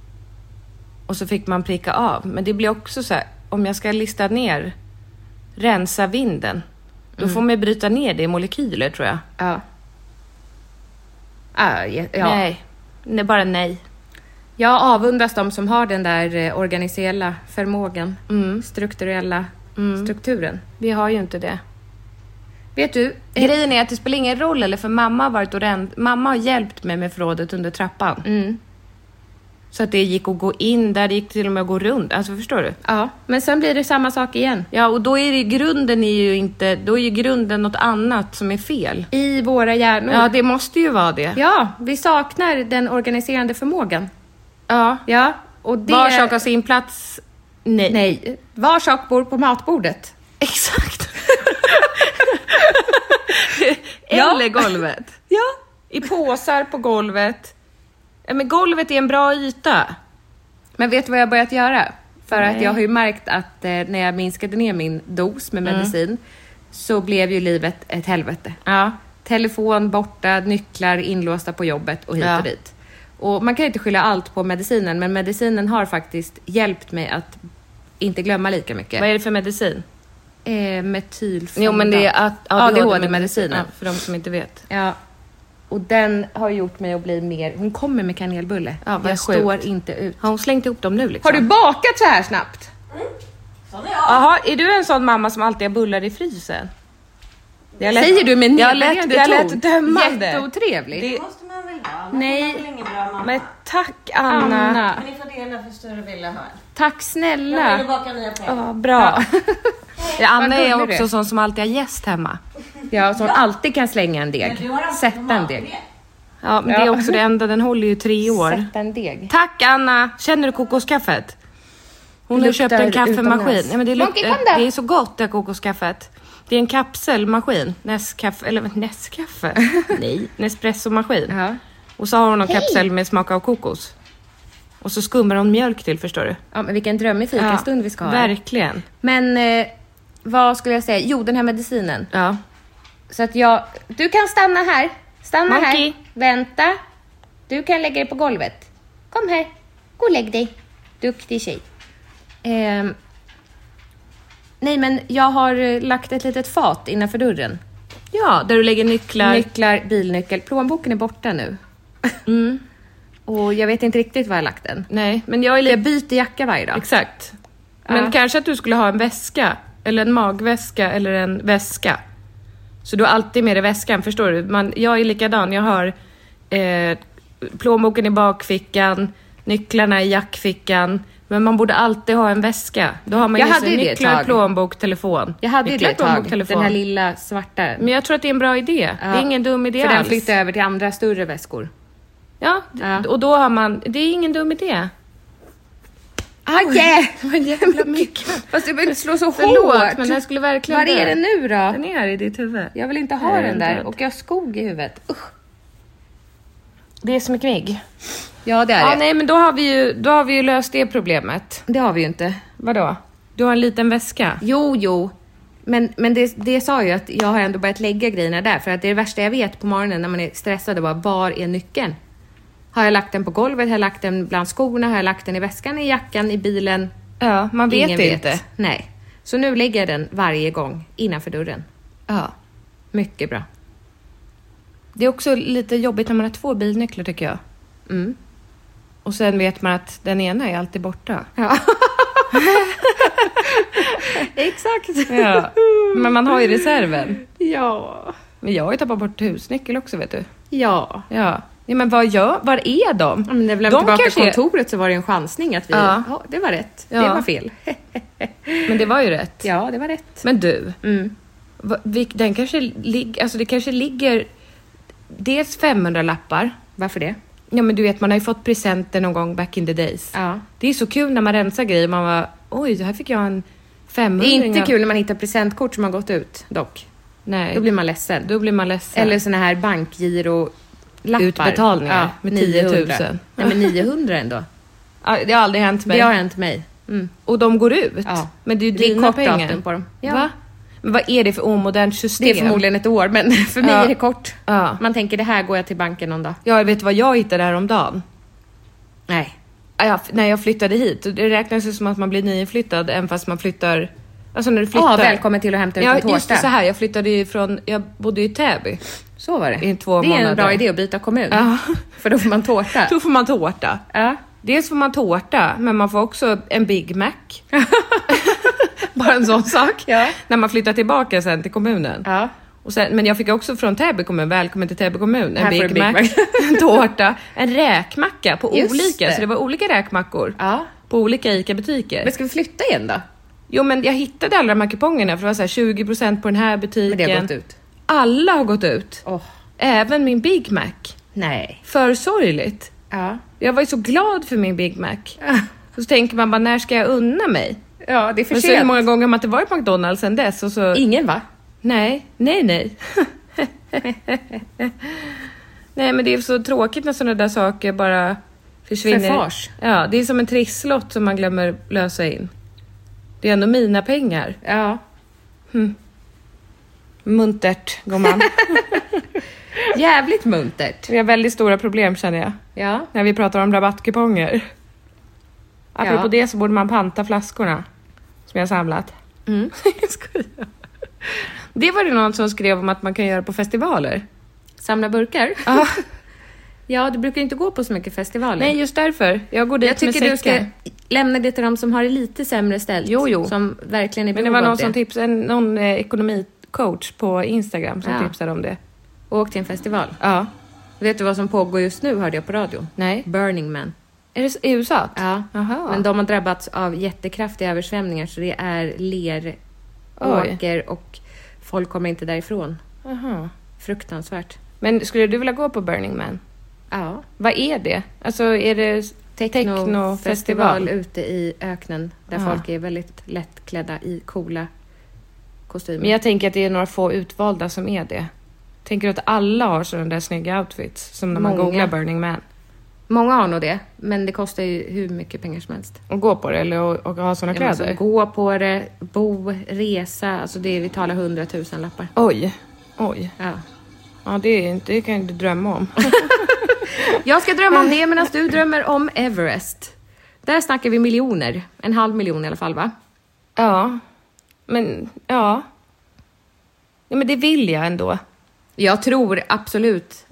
Och så fick man pricka av. Men det blir också så här, om jag ska lista ner, rensa vinden. Då får man bryta ner det i molekyler, tror jag. Ja. Nej, bara nej. Jag avundas de som har den där organiserade förmågan. Strukturella strukturen. Vi har ju inte det. Vet du? Grejen är att det spelar ingen roll, eller för mamma har varit mamma har hjälpt mig med förrådet under trappan. Så att det gick att gå in där, det gick till och med att gå runt. Alltså, förstår du? Ja, men sen blir det samma sak igen. Ja, och då är ju grunden något annat som är fel. I våra hjärnor. Ja, det måste ju vara det. Ja, vi saknar den organiserande förmågan. Ja. Och det... Var sak har sin plats. Nej. Var sak bor på matbordet. Exakt. Eller golvet. Ja. I påsar på golvet. Men golvet är en bra yta. Men vet du vad jag börjat göra? För att jag har ju märkt att när jag minskade ner min dos med medicin så blev ju livet ett helvete. Ja. Telefon borta, nycklar inlåsta på jobbet och hit och dit. Och man kan ju inte skylla allt på medicinen, men medicinen har faktiskt hjälpt mig att inte glömma lika mycket. Vad är det för medicin? Metylfendan. Jo, men det är ADHD-medicinen. Ja, för de som inte vet. Ja. Och den har gjort mig att bli mer... Hon kommer med kanelbulle. Ja, jag står inte ut. Har hon slängt ihop dem nu liksom? Har du bakat så här snabbt? Sån är jag. Jaha, är du en sån mamma som alltid har bullar i frysen? Säger du med nedvärderande jag ton? lät dömande. Jätteotrevlig. Det måste man väl ha. Nej. Men tack, Anna. Men ni får dela för större vilja här. Tack snälla. Jag vill baka nya pengar. Ja, bra. Ja, Anna är Vad också sån som alltid har gäst hemma. Ja, som alltid kan slänga en deg. Sätta en deg. Ja, men det är också det enda. Den håller ju 3 år. Sätta en deg. Tack, Anna. Känner du kokoskaffet? Hon har köpt en kaffemaskin. Ja, men det är så gott, det kokoskaffet. Det är en kapselmaskin. Nescafé. Nej, Nespresso-maskin. Ja. Och så har hon en kapsel med smak av kokos. Och så skummar hon mjölk till, förstår du? Ja, men vilken drömmig fikastund vi ska ha. Verkligen. Men vad skulle jag säga? Jo, den här medicinen. Ja. Så att du kan stanna här. Stanna här. Vänta. Du kan lägga dig på golvet. Kom här. Gå och lägg dig. Duktig tjej. Nej, men jag har lagt ett litet fat innanför dörren. Ja, där du lägger nycklar. Nycklar, bilnyckel. Plånboken är borta nu. Och jag vet inte riktigt var jag lagt den. Nej, men jag byter jacka varje dag. Exakt. Men kanske att du skulle ha en väska. Eller en magväska. Eller en väska. Så du har alltid med dig väskan, förstår du? Jag är likadan. Jag har plånboken i bakfickan, nycklarna i jackfickan. Men man borde alltid ha en väska. Då har man ju sin nycklar, plånbok, telefon. Jag hade ju det ett tag, den här lilla svarta. Men jag tror att det är en bra idé. Ja. Det är ingen dum idé för alls. Den flyttar över till andra större väskor. Ja, och då har man... Det är ingen dum idé. Vad jävla mycket. Fast du behöver inte slå så hårt. Men den skulle verkligen... Var är den nu då? Den är här i ditt huvud. Jag vill inte ha den där. Och jag har skog i huvudet. Det är som ett knigg. Ja, det är det. Nej, men då har vi ju löst det problemet. Det har vi ju inte. Vadå? Du har en liten väska. Jo. Men det sa ju att jag har ändå börjat lägga grejerna där. För att det är det värsta jag vet på morgonen när man är stressad. Var är nyckeln? Har jag lagt den på golvet? Har jag lagt den bland skorna? Har jag lagt den i väskan, i jackan, i bilen? Ja, man vet inte. Nej. Så nu lägger jag den varje gång innanför dörren. Ja. Mycket bra. Det är också lite jobbigt när man har 2 bilnycklar, tycker jag. Mm. Och sen vet man att den ena är alltid borta. Ja. Exakt. Ja. Men man har ju reserven. Ja. Men jag har ju tappat bort husnyckel också, vet du. Ja. Ja, men var är de? Men när vi lämnade tillbaka kontoret så var det en chansning att vi... Ja, det var rätt. Ja. Det var fel. Men det var ju rätt. Ja, det var rätt. Men du, den kanske det kanske ligger dels 500-lappar. Varför det? Ja, men du vet, man har ju fått presenter någon gång back in the days. Ja. Det är så kul när man rensar grejer. Man var, oj, här fick jag en 500. Det är inte kul när man hittar presentkort som har gått ut, dock. Nej. Då blir man ledsen. Eller såna här bankgiro-lappar. Utbetalningar med 10 000. Nej, men 900 ändå. Ja, det har aldrig hänt mig. Det har hänt mig. Mm. Och de går ut. Ja. Men det är ju dina pengar. Det är på dem. Ja. Va? Men vad är det för omodernt system? Det är förmodligen ett år, men för mig är det kort. Ja. Man tänker, det här går jag till banken någon dag. Ja, vet du vad jag hittade här om dagen? Nej. När jag flyttade hit. Det räknas ju som att man blir nyinflyttad även fast man flyttar... Alltså när du flyttar... välkommen till att hämta ut en tårta. Ja, just det, så här. Jag flyttade ju jag bodde i Täby. Så var det. I 2 månader. Det är en bra idé att byta kommun. Ja. För då får man tårta. Då får man tårta. Ja. Dels får man tårta, men man får också en Big Mac. Bara en sån sak. Ja. När man flyttar tillbaka sen till kommunen. Ja. Och sen, men jag fick också från Täby kommun, välkommen till Täby kommun, en Big Mac, en tårta, en räkmacka på Just olika. det. Så det var olika räkmackor på olika ICA-butiker. Men ska vi flytta igen då? Jo, men jag hittade alla de här kupongerna, för det var så här 20% på den här butiken. Men det har gått ut. Alla har gått ut. Även min Big Mac. Nej. För sorgligt. Ja. Jag var ju så glad för min Big Mac. Så tänker man bara, när ska jag unna mig? Ja, det är för sent. Men så många gånger har man inte varit på McDonald's sen dess. Och så... Ingen, va? Nej. Nej, men det är så tråkigt när sådana där saker bara försvinner. Förfars. Ja, det är som en trisslott som man glömmer lösa in. Det är ändå mina pengar. Ja. Muntert, gumman. Jävligt muntert. Vi har väldigt stora problem, känner jag. Ja. När vi pratar om rabattkuponger. Apropå det så borde man panta flaskorna som jag har samlat. Jag skojar. Det var det någon som skrev om att man kan göra på festivaler. Samla burkar? Ja, du brukar inte gå på så mycket festivaler. Nej, just därför. Jag går dit med säcken. Jag tycker du ska lämna det till dem som har det lite sämre ställt. Jo. Som verkligen är behov. Men det var någon som tipsade, någon ekonomicoach på Instagram som tipsade om det. Och åk till en festival. Ja. Vet du vad som pågår just nu, hörde jag på radio? Nej. Burning Man. Är det i USA? Ja. Aha. Men de har drabbats av jättekraftiga översvämningar, så det är leråker och folk kommer inte därifrån. Aha. Fruktansvärt. Men skulle du vilja gå på Burning Man? Ja. Vad är det? Alltså är det technofestival ute i öknen där folk är väldigt lättklädda i coola kostymer. Men jag tänker att det är några få utvalda som är det. Tänker du att alla har sådana där snygga outfits som när man googlar Burning Man? Många har nog det, men det kostar ju hur mycket pengar som helst. Att gå på det eller att ha sådana kläder? Alltså, gå på det, bo, resa, alltså vi talar 100 000 lappar. Oj. Ja, det kan jag inte drömma om. Jag ska drömma om det medan du drömmer om Everest. Där snackar vi miljoner. 500 000 i alla fall, va? Ja. Men men det vill jag ändå. Jag tror absolut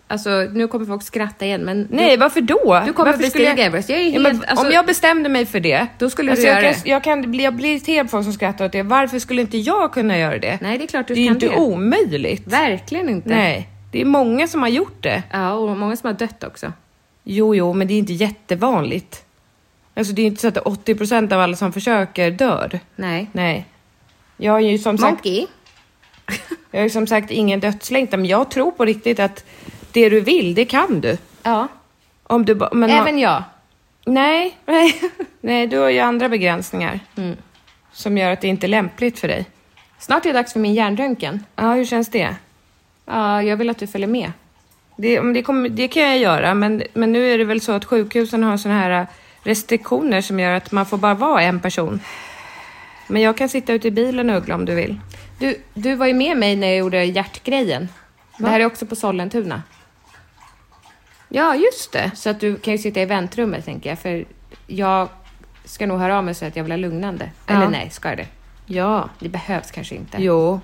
Alltså, nu kommer folk skratta igen, men... Nej, varför då? Du kommer bestiga Everest. Jag är helt, om jag bestämde mig för det, då skulle du göra det. Jag blir irriterad på folk som skrattar åt det. Varför skulle inte jag kunna göra det? Nej, det är klart du kan. Det är inte omöjligt. Verkligen inte. Nej, det är många som har gjort det. Ja, och många som har dött också. Jo, men det är inte jättevanligt. Alltså, det är inte så att 80% av alla som försöker dör. Nej. Jag har ju som sagt... Monkey. Jag har ju som sagt ingen dödslängtan, men jag tror på riktigt att det du vill, det kan du. Ja. Om du men även jag. Nej, du har ju andra begränsningar som gör att det inte är lämpligt för dig. Snart är det dags för min hjärnröntgen. Ja, hur känns det? Ja, jag vill att du följer med. Det kan jag göra, men nu är det väl så att sjukhusen har såna här restriktioner som gör att man får bara vara en person. Men jag kan sitta ute i bilen och uggla om du vill. Du var ju med mig när jag gjorde hjärtgrejen. Va? Det här är också på Sollentuna. Ja, just det. Så att du kan ju sitta i väntrummet, tänker jag. För jag ska nog höra av mig så att jag vill ha lugnande. Ja. Eller nej, ska det? Ja. Det behövs kanske inte. Jo.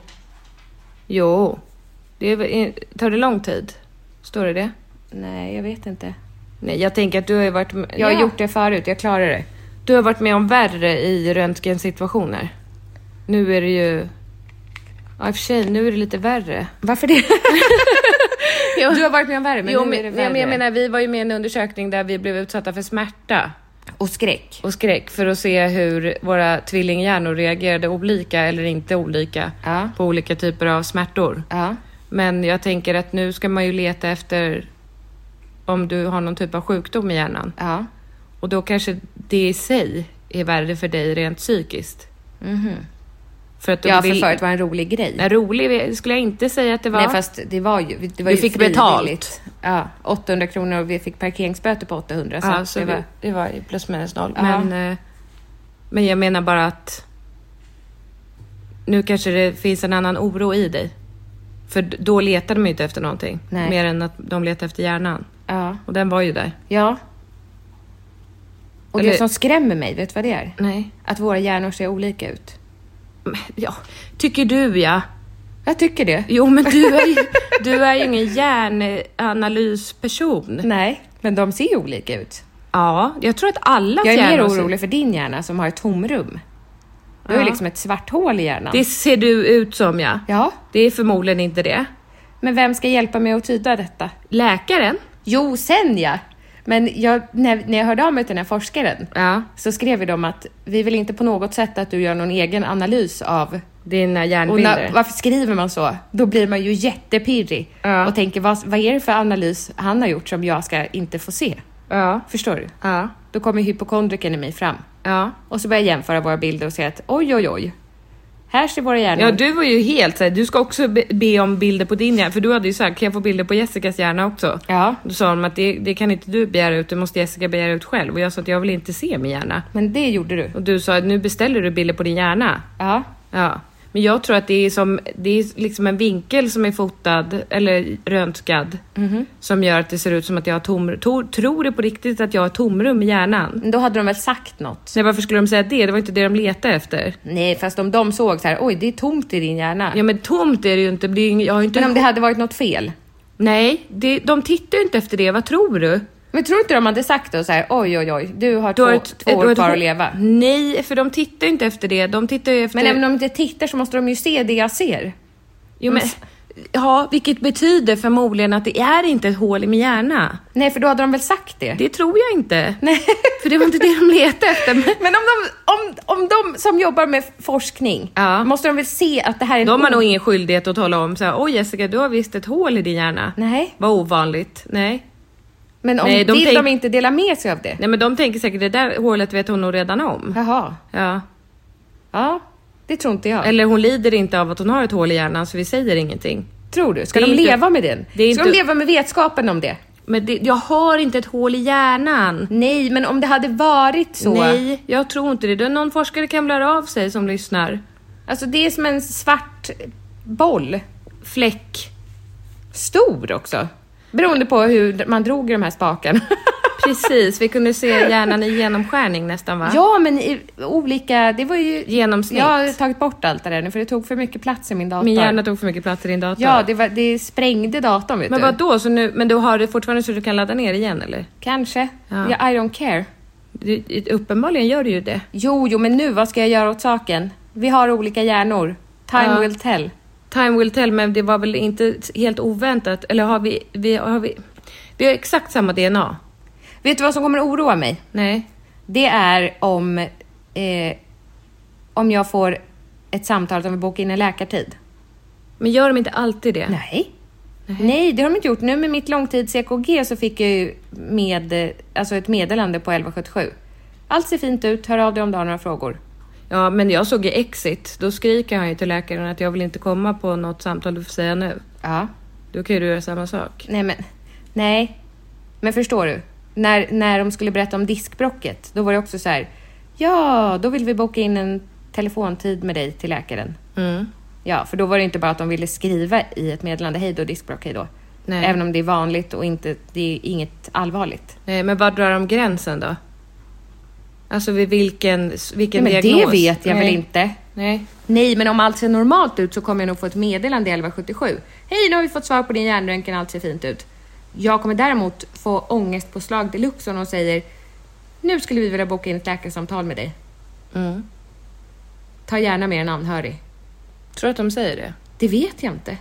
Tar det lång tid? Står det? Nej, jag vet inte. Nej, jag tänker att du har ju varit med... Jag har gjort det förut, jag klarar det. Du har varit med om värre i röntgensituationer. Nu är det ju... Ja, i och för sig, nu är det lite värre. Varför det? Du har varit med om värre, men nu är det värre. Men jag menar, vi var ju med i en undersökning där vi blev utsatta för smärta. Och skräck. För att se hur våra tvillinghjärnor reagerade olika eller inte olika på olika typer av smärtor. Ja. Men jag tänker att nu ska man ju leta efter om du har någon typ av sjukdom i hjärnan. Ja. Och då kanske det i sig är värre för dig rent psykiskt. För att förut var en rolig grej. Nej, rolig skulle jag inte säga att det var. Nej, fast det var ju vi fick betalt. Ja, 800 kronor och vi fick parkeringsböter på 800. Så det var plus minus noll. Men jag menar bara att nu kanske det finns en annan oro i dig. För då letade de inte efter någonting. Nej. Mer än att de letade efter hjärnan. Ja. Och den var ju där. Ja. Och det som skrämmer mig, vet du vad det är? Nej. Att våra hjärnor ser olika ut. Ja, tycker du, ja. Jag tycker det. Jo, men du är ju ingen hjärnanalysperson. Nej, men de ser ju olika ut. Ja, jag tror att alla Jag är mer orolig för din hjärna som har ett tomrum. Du har ju liksom ett svart hål i hjärnan. Det ser du ut som, ja. Ja. Det är förmodligen inte det. Men vem ska hjälpa mig att tyda detta? Läkaren? Jo, sen ja. Men när jag hörde av mig till den här forskaren så skrev de att vi vill inte på något sätt att du gör någon egen analys av dina hjärnbilder. Varför skriver man så? Då blir man ju jättepirrig och tänker, vad är det för analys han har gjort som jag ska inte få se? Ja. Förstår du? Ja. Då kommer hypokondriken i mig fram. Ja. Och så börjar jag jämföra våra bilder och säga att oj. Här ser våra hjärnor. Ja, du var ju helt såhär, du ska också be om bilder på din hjärna. För du hade ju sagt, kan jag få bilder på Jessicas hjärna också? Ja. Då sa de att det kan inte du begära ut, det måste Jessica begära ut själv. Och jag sa att jag vill inte se min hjärna. Men det gjorde du. Och du sa att nu beställer du bilder på din hjärna. Ja. Ja. Men jag tror att det är liksom en vinkel som är fotad eller röntgad som gör att det ser ut som att jag har tror det på riktigt att jag har tomrum i hjärnan. Men då hade de väl sagt något. Nej, varför skulle de säga det? Det var inte det de letade efter. Nej, fast om de såg så här, oj, det är tomt i din hjärna. Ja, men tomt är det ju inte. Jag har inte... Men om det hade varit något fel? Nej, de tittar ju inte efter det. Vad tror du? Men tror inte de hade sagt då så här, oj, du har två år kvar att leva? Nej, för de tittar ju inte efter det. De tittar ju efter... Men även om de inte tittar så måste de ju se det jag ser. Jo, men... Ja, vilket betyder förmodligen att det är inte ett hål i min hjärna. Nej, för då hade de väl sagt det? Det tror jag inte. Nej. För det var inte det de letade efter. Men om de som jobbar med forskning, måste de väl se att det här är... De har nog ingen skyldighet att tala om så här, oj Jessica, du har visst ett hål i din hjärna. Nej. Vad ovanligt. Nej. Men om de inte dela med sig av det? Nej, men de tänker säkert, det där hålet vet hon nog redan om. Jaha. Ja. Ja, det tror inte jag. Eller hon lider inte av att hon har ett hål i hjärnan, så vi säger ingenting. Tror du? Ska de leva med den? Ska de leva med vetskapen om det? Men jag har inte ett hål i hjärnan. Nej, men om det hade varit så... Nej, jag tror inte det. Någon forskare kan bli av sig som lyssnar. Alltså det är som en svart boll. Fläck. Stor också. Beroende på hur man drog de här spakarna. Precis, vi kunde se hjärnan i genomskärning nästan, va? Ja, men i olika... Det var ju... Genomsnitt. Jag har tagit bort allt det där nu, för det tog för mycket plats i min dator. Min hjärna tog för mycket plats i din dator. Ja, det sprängde datorn, vet men du. vad då? Så nu, men du har det fortfarande så du kan ladda ner igen, eller? Kanske. Ja. Ja, I don't care. Uppenbarligen gör du ju det. Jo, men nu, vad ska jag göra åt saken? Vi har olika hjärnor. Time will tell. Time will tell, men det var väl inte helt oväntat. Eller har vi har exakt samma DNA. Vet du vad som kommer att oroa mig? Nej. Det är om jag får ett samtal som vi bokar in en läkartid. Men gör de inte alltid det? Nej, det har de inte gjort. Nu med mitt långtids-EKG så fick jag ju ett meddelande på 1177. Allt ser fint ut, hör av dig om du har några frågor. Ja, men jag såg i Exit. Då skriker han ju till läkaren att jag vill inte komma på något samtal du får säga nu. Ja. Då kan ju du göra samma sak. Nej. Men förstår du? När de skulle berätta om diskbrocket, då var det också så här: ja, då vill vi boka in en telefontid med dig till läkaren. Mm. Ja, för då var det inte bara att de ville skriva i ett meddelande, hej då, diskbrock, hej då. Nej. Även om det är vanligt och det är inget allvarligt. Nej, men var drar de gränsen då? Alltså vid vilken men diagnos? Det vet jag väl inte. Nej, men om allt ser normalt ut så kommer jag nog få ett meddelande 1177. Hej, nu har vi fått svar på din hjärnröntgen, allt ser fint ut. Jag kommer däremot få ångest på slag deluxe om de säger: nu skulle vi vilja boka in ett läkarsamtal med dig. Mm. Ta gärna med en anhörig. Tror du att de säger det? Det vet jag inte.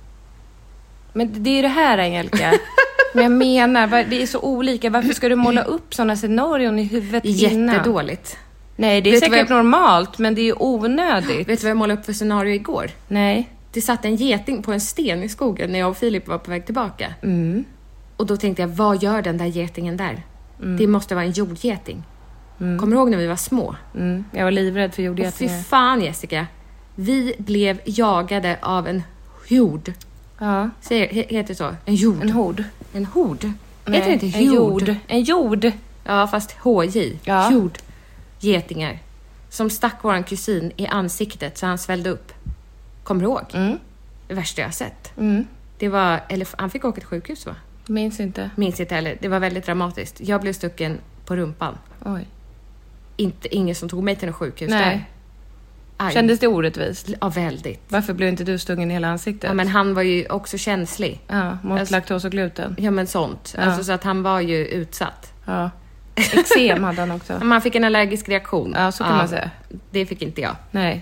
Men det är det här, Angelica. Men jag menar, det är så olika. Varför ska du måla upp sådana scenarion i huvudet innan? Jättedåligt. Nej, det är säkert normalt, men det är ju onödigt. Vet du vad jag målade upp för scenario igår? Nej. Det satt en geting på en sten i skogen när jag och Filip var på väg tillbaka. Mm. Och då tänkte jag, vad gör den där getingen där? Mm. Det måste vara en jordgeting. Mm. Kommer du ihåg när vi var små? Mm. Jag var livrädd för jordgetingar. Fy fan, Jessica. Vi blev jagade av en hord. Ja. Heter det så? En jord. En hord. En hord? Nej, heter det inte en jord? jord. En jord. Ja, fast HJ. Ja. Jord. Getingar. Som stack våran kusin i ansiktet så han svällde upp. Kommer du ihåg? Mm. Det värsta jag har sett. Mm. Det var, han fick åka till sjukhus, va? Minns inte. Minns inte heller. Det var väldigt dramatiskt. Jag blev stucken på rumpan. Oj. Ingen som tog mig till en sjukhus. Nej. Där. Kändes det orättvist? Ja, väldigt. Varför blev inte du stungen i hela ansiktet? Ja, men han var ju också känslig. Ja, mot laktos och gluten. Ja, men sånt. Ja. Alltså så att han var ju utsatt. Ja. Eksem hade han också. Man fick en allergisk reaktion. Ja, så kan man säga. Det fick inte jag. Nej.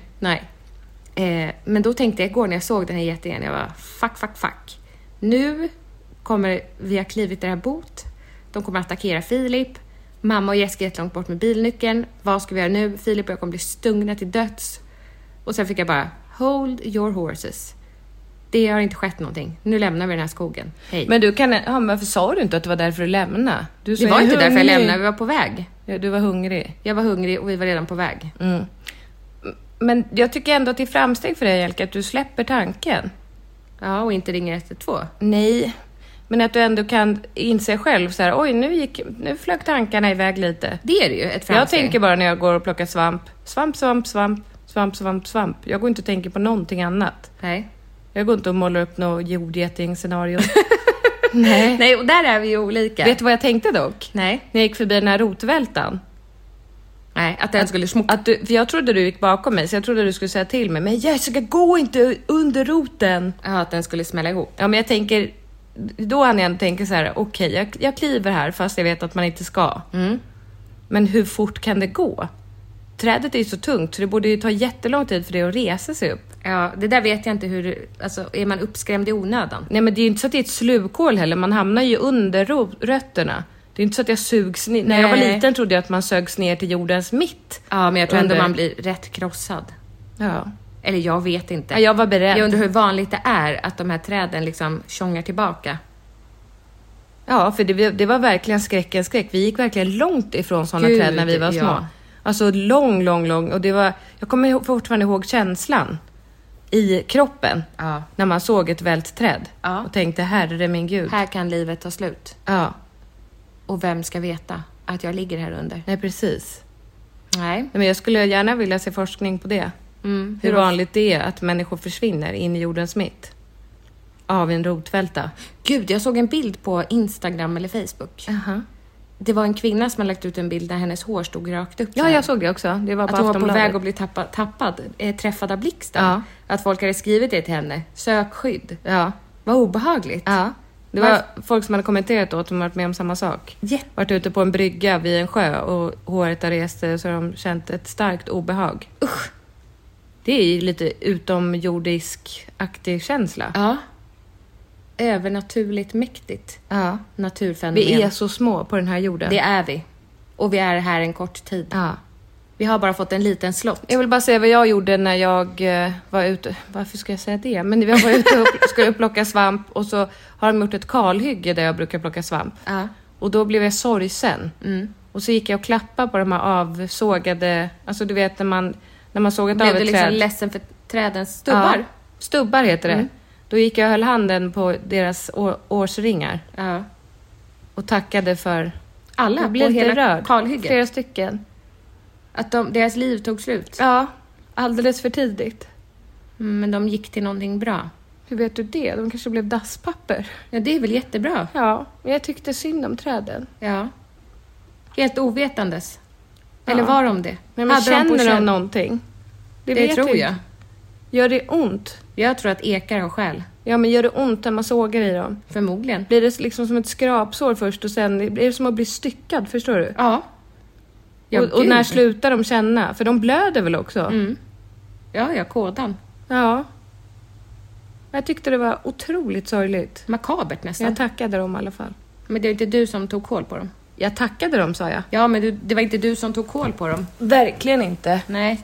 Men då tänkte jag igår när jag såg den här getingen, jag var fuck. Nu kommer vi ha klivit det här bot. De kommer att attackera Filip. Mamma och Jessica är jättelångt bort med bilnyckeln. Vad ska vi göra nu? Filip och jag kommer bli stungna till döds. Och sen fick jag bara, hold your horses. Det har inte skett någonting. Nu lämnar vi den här skogen. Hej. Men varför sa du inte att det var därför du lämnade? Det var inte därför jag lämnade, vi var på väg. Ja, du var hungrig. Jag var hungrig och vi var redan på väg. Mm. Men jag tycker ändå att det är framsteg för dig, Jelka, att du släpper tanken. Ja, och inte ringer 112. Nej, men att du ändå kan inse själv så här: oj, nu flög tankarna iväg lite. Det är det ju, ett framsteg. Jag tänker bara när jag går och plockar svamp. Jag går inte och tänker på någonting annat. Nej. Jag går inte och målar upp något jordgeting-scenario. Nej, och där är vi ju olika. Vet du vad jag tänkte dock? Nej. När jag gick förbi den här rotvältan. Nej, att den skulle smucka. För jag trodde du gick bakom mig, så jag trodde du skulle säga till mig: men Jessica, gå inte under roten. Ja, att den skulle smälla ihop. Ja, men jag tänker, då hann jag tänka så här: okej, jag kliver här fast jag vet att man inte ska. Mm. Men hur fort kan det gå? Trädet är ju så tungt så det borde ju ta jättelång tid för det att resa sig upp. Ja, det där vet jag inte hur... Alltså, är man uppskrämd i onödan? Nej, men det är ju inte så att det är ett slukhål heller. Man hamnar ju under rötterna. Det är inte så att jag sugs ner. När jag var liten trodde jag att man sögs ner till jordens mitt. Ja, men jag tror ändå man blir rätt krossad. Ja. Eller jag vet inte. Ja, jag var beredd. Jag undrar hur vanligt det är att de här träden liksom tjongar tillbaka. Ja, för det var verkligen skräck. Vi gick verkligen långt ifrån sådana träd när vi var små. Ja. Alltså lång. Och det var... Jag kommer fortfarande ihåg känslan i kroppen. Ja. När man såg ett vält träd. Ja. Och tänkte, herre min gud. Här kan livet ta slut. Ja. Och vem ska veta att jag ligger här under? Nej, precis. Nej. Men jag skulle gärna vilja se forskning på det. Mm. Hur vanligt det är att människor försvinner in i jordens mitt. Av en rotvälta. Gud, jag såg en bild på Instagram eller Facebook. Det var en kvinna som har lagt ut en bild där hennes hår stod rakt upp. Ja, jag såg det också. Det var på att hon var på Aftonbladet. väg att bli tappad, träffad av blixten. Ja. Att folk hade skrivit det till henne. Sök skydd. Ja. Vad obehagligt. Ja. Det var folk som hade kommenterat åt som varit med om samma sak. Varit ute på en brygga vid en sjö och håret har rest så de känt ett starkt obehag. Usch. Det är ju lite utomjordisk-aktig känsla. Ja. Övernaturligt mäktigt. Ja. Naturfenomen. Vi är så små på den här jorden. Det är vi. Och vi är här en kort tid. Ja. Vi har bara fått en liten slott. Jag vill bara säga vad jag gjorde när jag var ute. Varför ska jag säga det? Men jag var ute och skulle plocka svamp. Och så har de gjort ett kalhygge där jag brukar plocka svamp. Ja. Och då blev jag sorgsen. Och så gick jag och klappade på de här avsågade... Alltså du vet när man sågat av ett träd. Blev du liksom ledsen för trädens stubbar? Ja, stubbar heter det. Då gick jag och höll handen på deras årsringar. Ja. Och tackade för... Alla jag blev på lite hela rörd. kalhygget? Flera stycken. Att deras liv tog slut? Ja, alldeles för tidigt. Men de gick till någonting bra. Hur vet du det? De kanske blev dasspapper. Ja, det är väl jättebra. Ja, men jag tyckte synd om träden. Ja. Helt ovetandes. Eller var de det? Men man känner de någonting? Det tror jag. Gör det ont? Jag tror att ekar har själ. Ja, men gör det ont när man sågar i dem? Förmodligen. Blir det liksom som ett skrapsår först och sen blir det som att bli styckad, förstår du? Ja. Och när slutar de känna? För de blöder väl också? Ja, kodan. Ja. Jag tyckte det var otroligt sorgligt. Makabert nästan. Jag tackade dem i alla fall. Men det är inte du som tog kål på dem? Jag tackade dem, sa jag. Ja, men det var inte du som tog kål på dem. Verkligen inte. Nej.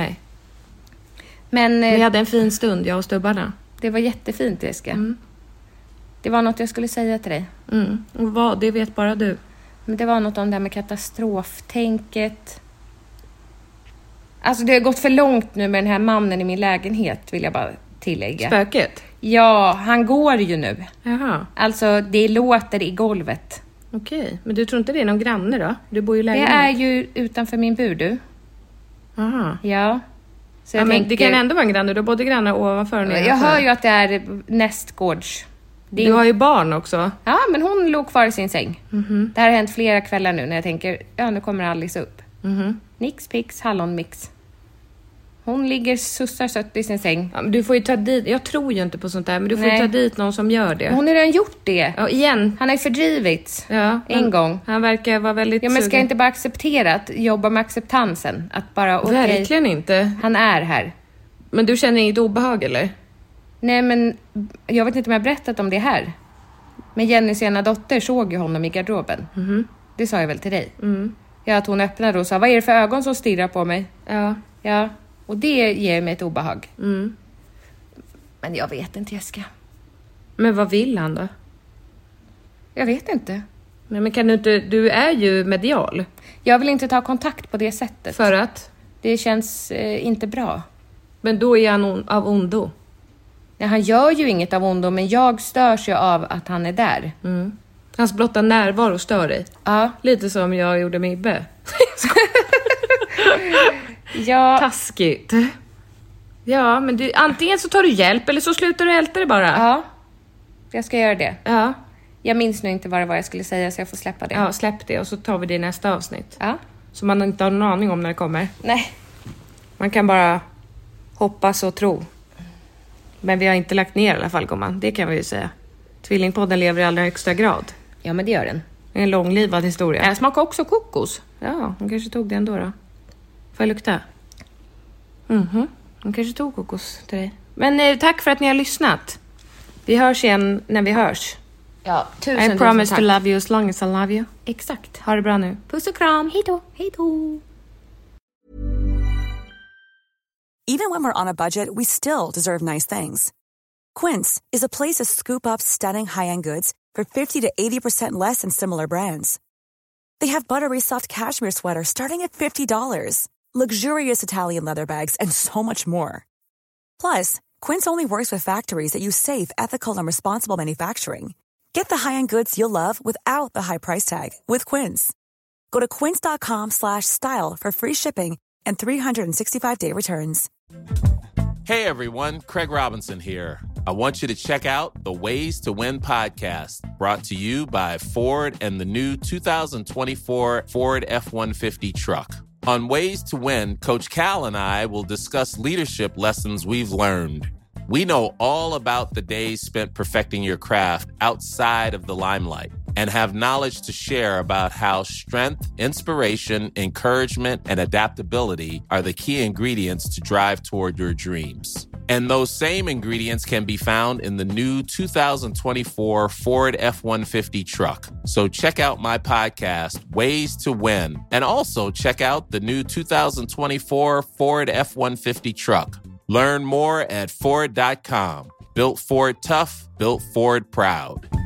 Men vi hade en fin stund, jag och stubbarna. Det var jättefint, Jessica. Det var något jag skulle säga till dig. Och vad? Det vet bara du. Men det var något om det här med katastroftänket. Alltså det har gått för långt nu med den här mannen i min lägenhet, vill jag bara tillägga. Spöket? Ja, han går ju nu. Jaha. Alltså det låter i golvet. Okej, men du tror inte det är någon granne då? Du bor ju i lägenhet. Det är ju utanför min bur, du. Aha. Ja. Så men tänker... det kan ändå vara en granne. Du har både grannar ovanför och nedanför. Jag hör ju att det är nästgårds. Du har ju barn också. Ja, men hon låg kvar i sin säng. Det här har hänt flera kvällar nu när jag tänker, nu kommer Alice upp. Nix, pix, hallonmix. Hon ligger sussar sött i sin säng. Ja, men du får ju ta dit, jag tror ju inte på sånt där, men du får ju ta dit någon som gör det. Hon har redan gjort det. Ja, igen. Han har ju fördrivits. En gång. Han verkar vara väldigt men ska jag inte bara acceptera att jobba med acceptansen? Att bara, verkligen inte. Han är här. Men du känner inget obehag, eller? Nej, men jag vet inte om jag har berättat om det här. Men Jennys ena dotter såg ju honom i garderoben. Det sa jag väl till dig? Ja, att hon öppnade och sa, vad är det för ögon som stirrar på mig? Ja. Och det ger mig ett obehag. Men jag vet inte, Jessica. Men vad vill han då? Jag vet inte. Nej, men kan du inte... Du är ju medial. Jag vill inte ta kontakt på det sättet. För att? Det känns inte bra. Men då är han av ondo. Nej, han gör ju inget av ondo, men jag störs ju av att han är där. Hans blotta närvaro stör dig. Ja. Lite som jag gjorde med Ibbe. Ja. Taskigt. Ja, men antingen så tar du hjälp eller så slutar du älta det bara. Ja, jag ska göra det. Ja. Jag minns nu inte vad jag skulle säga, så jag får släppa det. Ja, släpp det och så tar vi det i nästa avsnitt. Ja. Så man inte har någon aning om när det kommer. Nej. Man kan bara hoppas och tro. Men vi har inte lagt ner i alla fall, gumman. Det kan vi ju säga. Tvillingpodden lever i allra högsta grad. Ja, men det gör den. Det är en långlivad historia. Jag smakar också kokos. Ja, hon kanske tog den då. Får jag lukta? Hon kanske tog kokos till dig. Men tack för att ni har lyssnat. Vi hörs igen när vi hörs. Ja, I promise to love you as long as I love you. Exakt. Ha det bra nu. Puss och kram. Hej då. Hej då. Even when we're on a budget, we still deserve nice things. Quince is a place to scoop up stunning high-end goods for 50 to 80% less than similar brands. They have buttery soft cashmere sweaters starting at $50, luxurious Italian leather bags, and so much more. Plus, Quince only works with factories that use safe, ethical, and responsible manufacturing. Get the high-end goods you'll love without the high price tag with Quince. Go to quince.com/style for free shipping and 365-day returns. Hey everyone, Craig Robinson here. I want you to check out the Ways to Win podcast, brought to you by Ford and the new 2024 Ford F-150 truck. On Ways to Win, Coach Cal and I will discuss leadership lessons we've learned. We know all about the days spent perfecting your craft outside of the limelight and have knowledge to share about how strength, inspiration, encouragement, and adaptability are the key ingredients to drive toward your dreams. And those same ingredients can be found in the new 2024 Ford F-150 truck. So check out my podcast, Ways to Win, and also check out the new 2024 Ford F-150 truck. Learn more at Ford.com. Built Ford tough, built Ford proud.